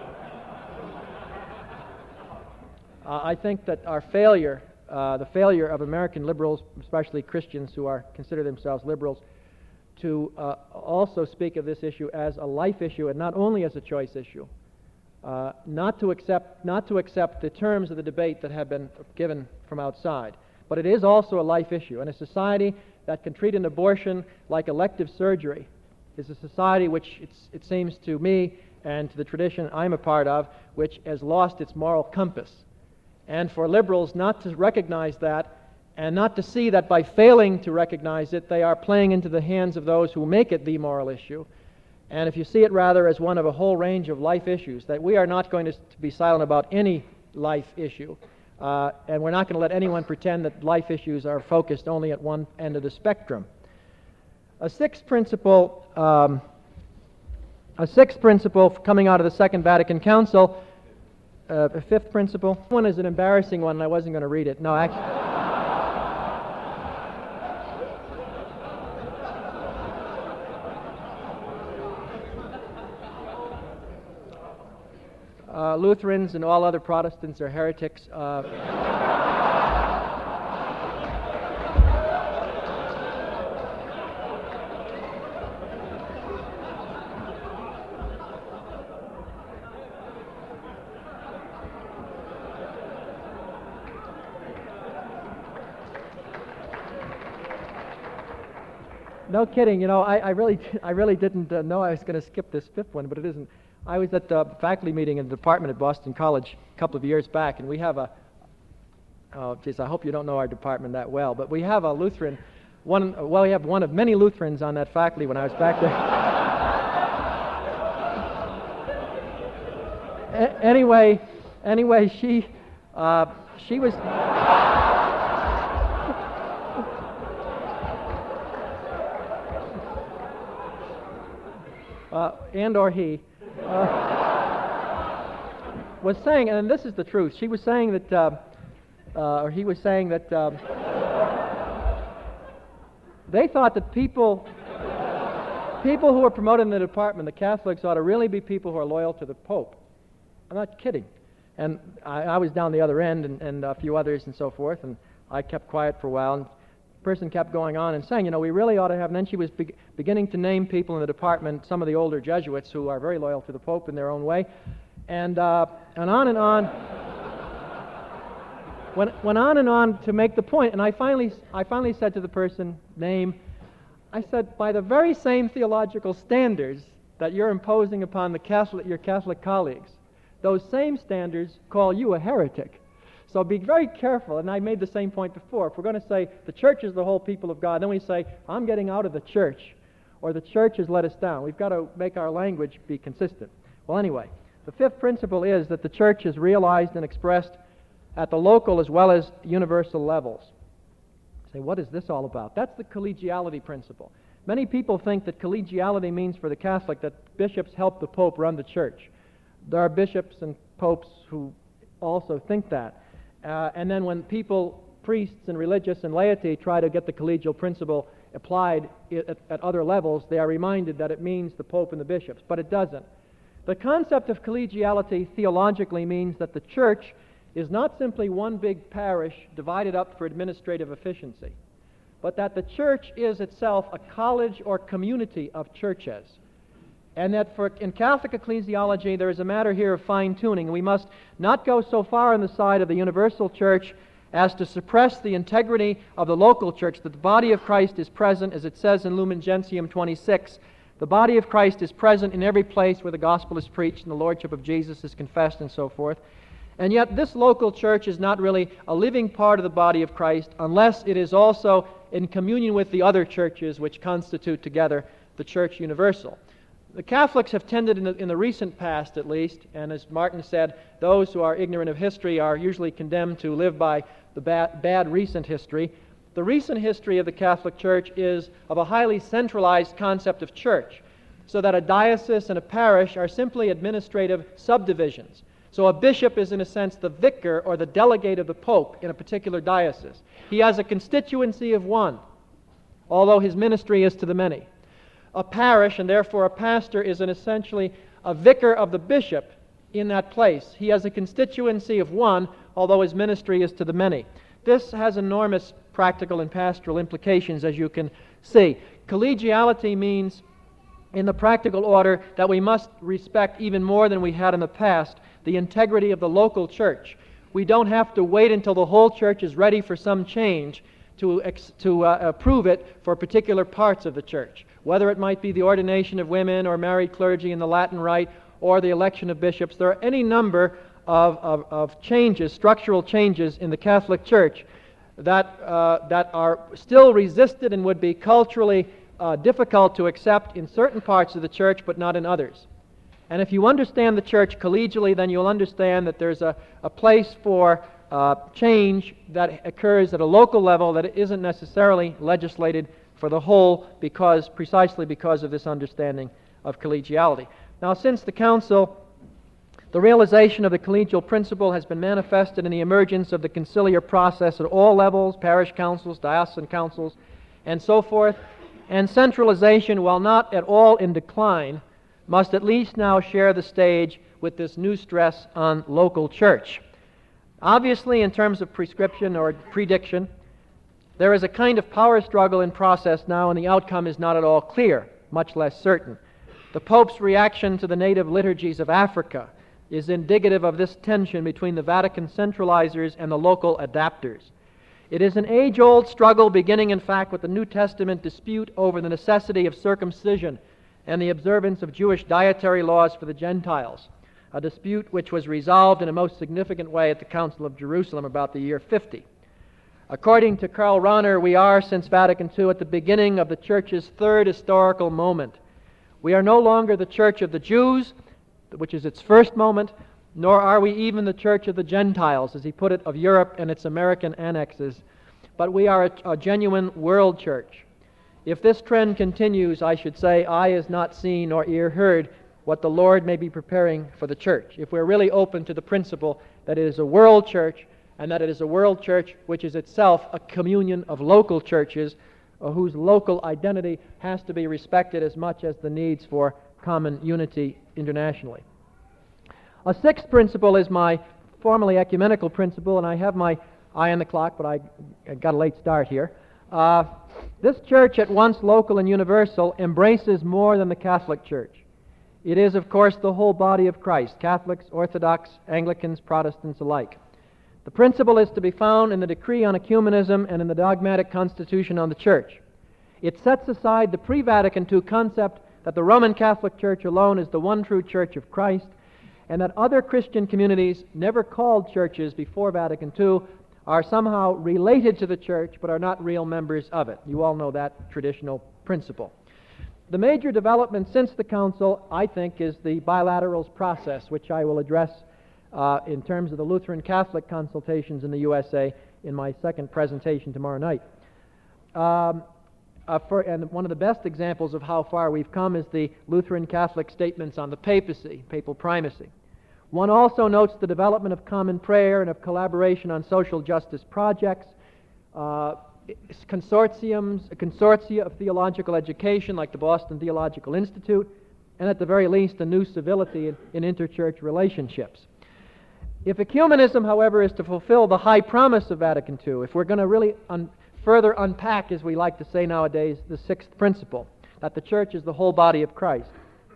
uh, I think that our failure, uh, the failure of American liberals, especially Christians who are consider themselves liberals, to uh, also speak of this issue as a life issue and not only as a choice issue. Uh, not to accept, not to accept the terms of the debate that have been given from outside, but it is also a life issue. And a society that can treat an abortion like elective surgery is a society which it's, it seems to me and to the tradition I'm a part of, which has lost its moral compass. And for liberals not to recognize that and not to see that by failing to recognize it, they are playing into the hands of those who make it the moral issue. And if you see it rather as one of a whole range of life issues, that we are not going to, to be silent about any life issue, uh, and we're not going to let anyone pretend that life issues are focused only at one end of the spectrum. A sixth principle, um, a sixth principle coming out of the Second Vatican Council, uh, a fifth principle. One is an embarrassing one, and I wasn't going to read it. No, actually. uh, Lutherans and all other Protestants are heretics. Uh, No kidding, you know, I, I really I really didn't uh, know I was going to skip this fifth one, but it isn't. I was at the faculty meeting in the department at Boston College a couple of years back, and we have a, oh, geez, I hope you don't know our department that well, but we have a Lutheran, one, well, we have one of many Lutherans on that faculty when I was back there. a- anyway, anyway, she, uh, she was... Uh, and or he, uh, was saying, and this is the truth, she was saying that, uh, uh, or he was saying that um, they thought that people, people who were promoted in the department, the Catholics, ought to really be people who are loyal to the Pope. I'm not kidding. And I, I was down the other end, and, and a few others and so forth, and I kept quiet for a while, and person kept going on and saying, you know, we really ought to have, and then she was be- beginning to name people in the department, some of the older Jesuits who are very loyal to the Pope in their own way, and uh, and on and on, went, went on and on to make the point, and I finally, I finally said to the person, name, I said, by the very same theological standards that you're imposing upon the Catholic, your Catholic colleagues, those same standards call you a heretic. So be very careful, and I made the same point before. If we're going to say the church is the whole people of God, then we say, I'm getting out of the church, or the church has let us down. We've got to make our language be consistent. Well, anyway, the fifth principle is that the church is realized and expressed at the local as well as universal levels. Say, what is this all about? That's the collegiality principle. Many people think that collegiality means for the Catholic that bishops help the Pope run the church. There are bishops and popes who also think that. Uh, and then when people, priests and religious and laity, try to get the collegial principle applied at, at other levels, they are reminded that it means the Pope and the bishops, but it doesn't. The concept of collegiality theologically means that the church is not simply one big parish divided up for administrative efficiency, but that the church is itself a college or community of churches. And that for, in Catholic ecclesiology, there is a matter here of fine-tuning. We must not go so far on the side of the universal church as to suppress the integrity of the local church, that the body of Christ is present, as it says in Lumen Gentium twenty-six. The body of Christ is present in every place where the gospel is preached and the lordship of Jesus is confessed and so forth. And yet this local church is not really a living part of the body of Christ unless it is also in communion with the other churches which constitute together the church universal. The Catholics have tended, in the, in the recent past at least, and as Martin said, those who are ignorant of history are usually condemned to live by the bad, bad recent history. The recent history of the Catholic Church is of a highly centralized concept of church, so that a diocese and a parish are simply administrative subdivisions. So a bishop is, in a sense, the vicar or the delegate of the Pope in a particular diocese. He has a constituency of one, although his ministry is to the many. A parish, and therefore a pastor, is an essentially a vicar of the bishop in that place. He has a constituency of one, although his ministry is to the many. This has enormous practical and pastoral implications, as you can see. Collegiality means, in the practical order, that we must respect even more than we had in the past the integrity of the local church. We don't have to wait until the whole church is ready for some change to, ex- to uh, approve it for particular parts of the church, whether it might be the ordination of women or married clergy in the Latin Rite or the election of bishops. There are any number of, of, of changes, structural changes in the Catholic Church that, uh, that are still resisted and would be culturally uh, difficult to accept in certain parts of the church, but not in others. And if you understand the church collegially, then you'll understand that there's a, a place for uh, change that occurs at a local level that isn't necessarily legislated for the whole, because precisely because of this understanding of collegiality. Now, since the Council, the realization of the collegial principle has been manifested in the emergence of the conciliar process at all levels, parish councils, diocesan councils, and so forth. And centralization, while not at all in decline, must at least now share the stage with this new stress on local church. Obviously, in terms of prescription or prediction, there is a kind of power struggle in process now, and the outcome is not at all clear, much less certain. The Pope's reaction to the native liturgies of Africa is indicative of this tension between the Vatican centralizers and the local adapters. It is an age-old struggle beginning, in fact, with the New Testament dispute over the necessity of circumcision and the observance of Jewish dietary laws for the Gentiles, a dispute which was resolved in a most significant way at the Council of Jerusalem about the year fifty. According to Karl Rahner, we are, since Vatican Two, at the beginning of the Church's third historical moment. We are no longer the Church of the Jews, which is its first moment, nor are we even the Church of the Gentiles, as he put it, of Europe and its American annexes, but we are a, a genuine world church. If this trend continues, I should say, eye is not seen nor ear heard what the Lord may be preparing for the church. If we're really open to the principle that it is a world church, and that it is a world church which is itself a communion of local churches, uh, whose local identity has to be respected as much as the needs for common unity internationally. A sixth principle is my formally ecumenical principle, and I have my eye on the clock, but I, I got a late start here. Uh, this church, at once local and universal, embraces more than the Catholic Church. It is, of course, the whole body of Christ, Catholics, Orthodox, Anglicans, Protestants alike. The principle is to be found in the decree on ecumenism and in the dogmatic constitution on the Church. It sets aside the pre-Vatican Two concept that the Roman Catholic Church alone is the one true Church of Christ, and that other Christian communities, never called churches before Vatican Two, are somehow related to the Church but are not real members of it. You all know that traditional principle. The major development since the Council, I think, is the bilaterals process, which I will address Uh, in terms of the Lutheran Catholic consultations in the U S A in my second presentation tomorrow night. Um, uh, for, and one of the best examples of how far we've come is the Lutheran Catholic statements on the papacy, papal primacy. One also notes the development of common prayer and of collaboration on social justice projects, uh, consortiums, a consortia of theological education like the Boston Theological Institute, and at the very least a new civility in, in interchurch relationships. If ecumenism, however, is to fulfill the high promise of Vatican Two, if we're going to really un- further unpack, as we like to say nowadays, the sixth principle, that the Church is the whole body of Christ,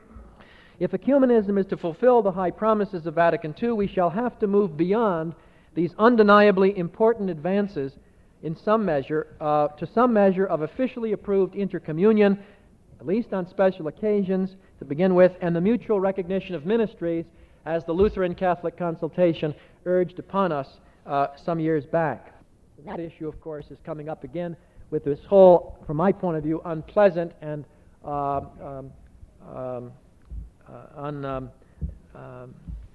if ecumenism is to fulfill the high promises of Vatican Two, we shall have to move beyond these undeniably important advances in some measure, uh, to some measure of officially approved intercommunion, at least on special occasions to begin with, and the mutual recognition of ministries as the Lutheran Catholic consultation urged upon us uh, some years back. That issue, of course, is coming up again with this whole, from my point of view, unpleasant and uh, um, um, uh, un, um, um,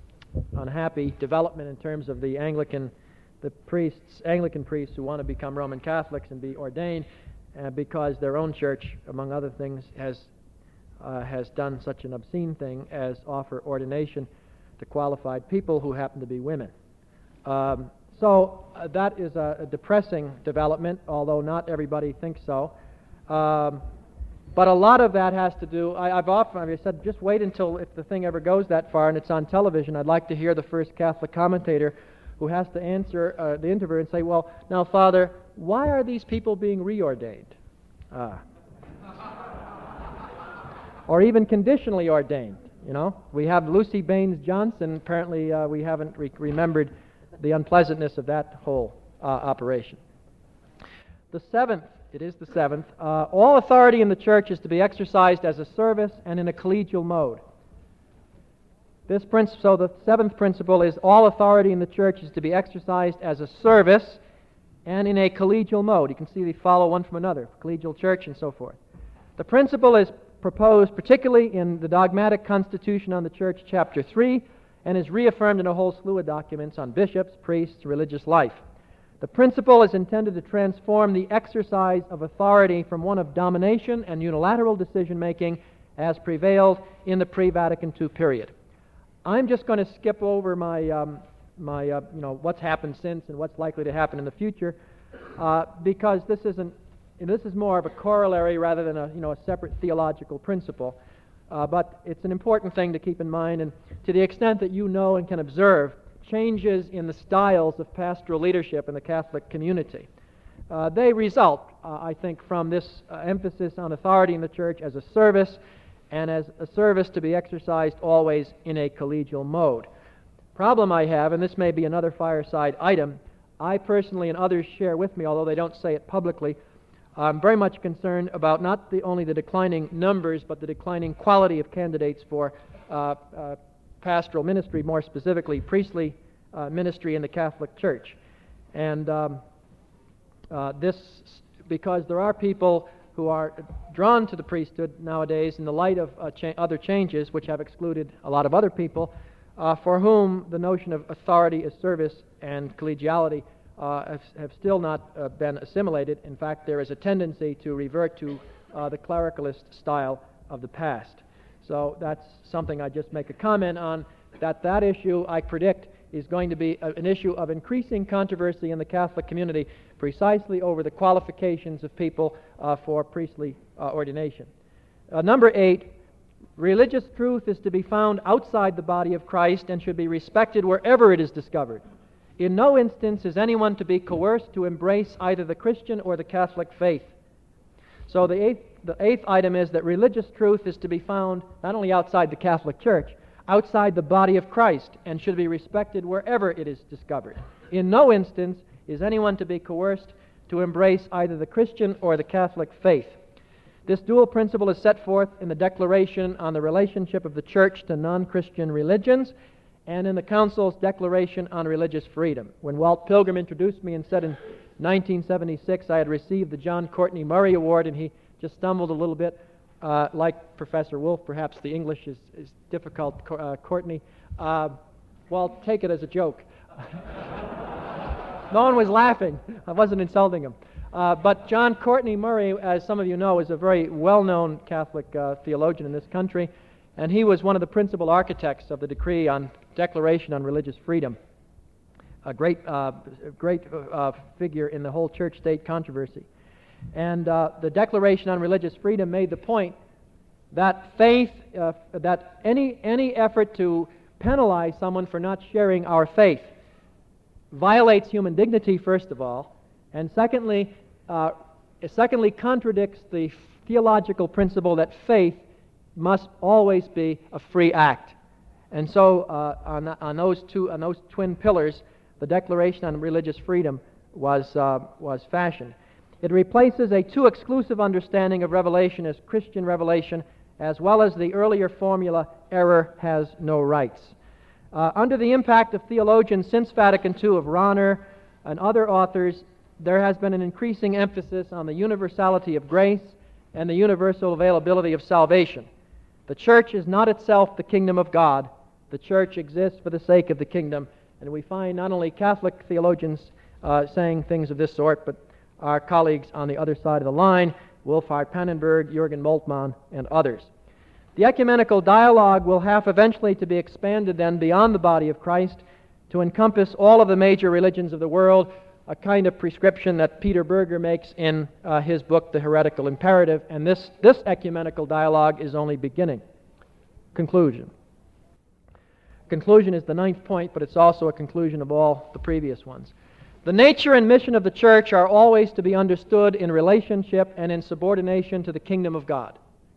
unhappy development in terms of the Anglican, the priests, Anglican priests who want to become Roman Catholics and be ordained, uh, because their own church, among other things, has uh, has done such an obscene thing as offer ordination to qualified people who happen to be women. Um, so uh, that is a, a depressing development, although not everybody thinks so. Um, but a lot of that has to do, I, I've often I've said, just wait until, if the thing ever goes that far and it's on television, I'd like to hear the first Catholic commentator who has to answer uh, the interviewer and say, well, now, Father, why are these people being reordained? Ah. Or even conditionally ordained. You know, we have Lucy Baines Johnson. Apparently, uh, we haven't re- remembered the unpleasantness of that whole uh, operation. The seventh, it is the seventh, uh, all authority in the Church is to be exercised as a service and in a collegial mode. This principle, so the seventh principle is all authority in the Church is to be exercised as a service and in a collegial mode. You can see they follow one from another, collegial church and so forth. The principle is proposed particularly in the Dogmatic Constitution on the Church, Chapter three, and is reaffirmed in a whole slew of documents on bishops, priests, religious life. The principle is intended to transform the exercise of authority from one of domination and unilateral decision-making as prevailed in the pre-Vatican Two period. I'm just going to skip over my, um, my uh, you know, what's happened since and what's likely to happen in the future, uh, because this isn't, this is more of a corollary rather than a, you know, a separate theological principle. Uh, but it's an important thing to keep in mind, and to the extent that you know and can observe changes in the styles of pastoral leadership in the Catholic community, uh, they result, uh, I think, from this uh, emphasis on authority in the Church as a service, and as a service to be exercised always in a collegial mode. Problem I have, and this may be another fireside item, I personally and others share with me, although they don't say it publicly, I'm very much concerned about not the, only the declining numbers, but the declining quality of candidates for uh, uh, pastoral ministry, more specifically priestly uh, ministry in the Catholic Church. And um, uh, this, because there are people who are drawn to the priesthood nowadays in the light of uh, cha- other changes, which have excluded a lot of other people, uh, for whom the notion of authority as service and collegiality uh, have, have still not uh, been assimilated. In fact, there is a tendency to revert to uh, the clericalist style of the past. So that's something I just make a comment on, that that issue, I predict, is going to be a, an issue of increasing controversy in the Catholic community precisely over the qualifications of people uh, for priestly uh, ordination. Uh, number eight, religious truth is to be found outside the body of Christ and should be respected wherever it is discovered. In no instance is anyone to be coerced to embrace either the Christian or the Catholic faith. So the eighth, the eighth item is that religious truth is to be found not only outside the Catholic Church, outside the body of Christ, and should be respected wherever it is discovered. In no instance is anyone to be coerced to embrace either the Christian or the Catholic faith. This dual principle is set forth in the Declaration on the Relationship of the Church to Non-Christian Religions and in the Council's Declaration on Religious Freedom. When Walt Pilgrim introduced me and said in nineteen seventy-six I had received the John Courtney Murray Award, and he just stumbled a little bit, uh, like Professor Wolf, perhaps the English is, is difficult, uh, Courtney. Uh, well, take it as a joke. No one was laughing. I wasn't insulting him. Uh, but John Courtney Murray, as some of you know, is a very well-known Catholic uh, theologian in this country, and he was one of the principal architects of the decree on Declaration on Religious Freedom, a great, uh, great uh, figure in the whole church-state controversy. And uh, the Declaration on Religious Freedom made the point that faith, uh, that any any effort to penalize someone for not sharing our faith violates human dignity, first of all, and secondly, uh, secondly contradicts the theological principle that faith must always be a free act. And so, uh, on, on those two, on those twin pillars, the Declaration on Religious Freedom was uh, was fashioned. It replaces a too exclusive understanding of revelation as Christian revelation, as well as the earlier formula, error has no rights. Uh, under the impact of theologians since Vatican Two, of Rahner and other authors, there has been an increasing emphasis on the universality of grace and the universal availability of salvation. The Church is not itself the kingdom of God. The Church exists for the sake of the kingdom. And we find not only Catholic theologians uh, saying things of this sort, but our colleagues on the other side of the line, Wolfhard Pannenberg, Jürgen Moltmann, and others. The ecumenical dialogue will have eventually to be expanded then beyond the body of Christ to encompass all of the major religions of the world, a kind of prescription that Peter Berger makes in uh, his book, The Heretical Imperative, and this, this ecumenical dialogue is only beginning. Conclusion. Conclusion is the ninth point, but it's also a conclusion of all the previous ones. The nature and mission of the Church are always to be understood in relationship and in subordination to the kingdom of God.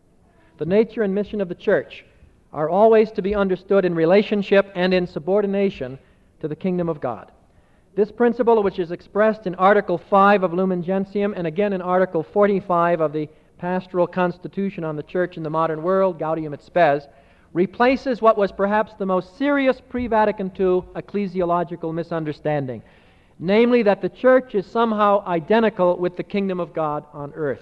The nature and mission of the Church are always to be understood in relationship and in subordination to the kingdom of God. This principle, which is expressed in Article five of Lumen Gentium and again in Article forty-five of the Pastoral Constitution on the Church in the Modern World, Gaudium et Spes, replaces what was perhaps the most serious pre-Vatican Two ecclesiological misunderstanding, namely that the Church is somehow identical with the kingdom of God on earth.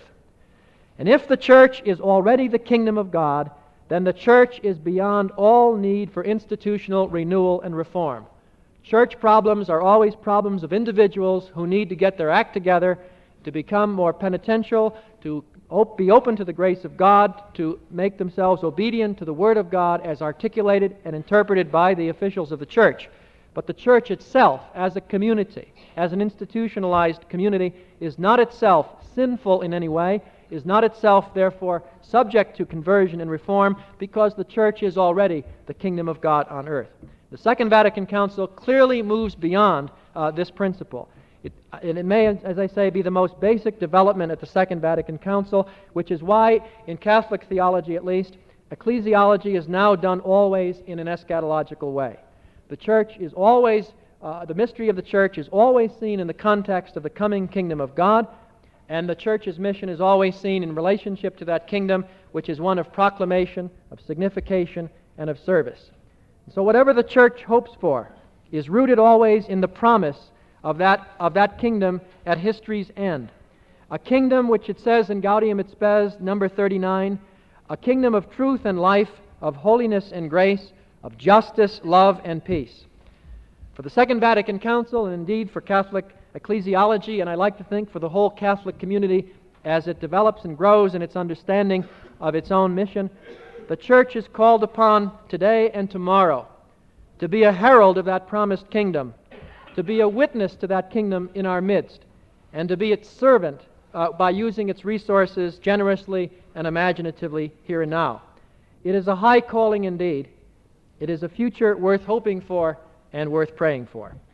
And if the Church is already the kingdom of God, then the Church is beyond all need for institutional renewal and reform. Church problems are always problems of individuals who need to get their act together, to become more penitential, to op- be open to the grace of God, to make themselves obedient to the Word of God as articulated and interpreted by the officials of the Church. But the Church itself, as a community, as an institutionalized community, is not itself sinful in any way. is not itself, therefore, subject to conversion and reform because the church is already the kingdom of God on earth. The Second Vatican Council clearly moves beyond uh, this principle. It, and it may, as I say, be the most basic development at the Second Vatican Council, which is why, in Catholic theology at least, ecclesiology is now done always in an eschatological way. The church is always, uh, the mystery of the church is always seen in the context of the coming kingdom of God, and the church's mission is always seen in relationship to that kingdom, which is one of proclamation, of signification, and of service. So whatever the church hopes for is rooted always in the promise of that, of that kingdom at history's end. A kingdom which it says in Gaudium et Spes, number thirty-nine, a kingdom of truth and life, of holiness and grace, of justice, love, and peace. For the Second Vatican Council, and indeed for Catholic ecclesiology, and I like to think for the whole Catholic community as it develops and grows in its understanding of its own mission, the church is called upon today and tomorrow to be a herald of that promised kingdom, to be a witness to that kingdom in our midst, and to be its servant uh, by using its resources generously and imaginatively here and now. It is a high calling indeed. It is a future worth hoping for and worth praying for.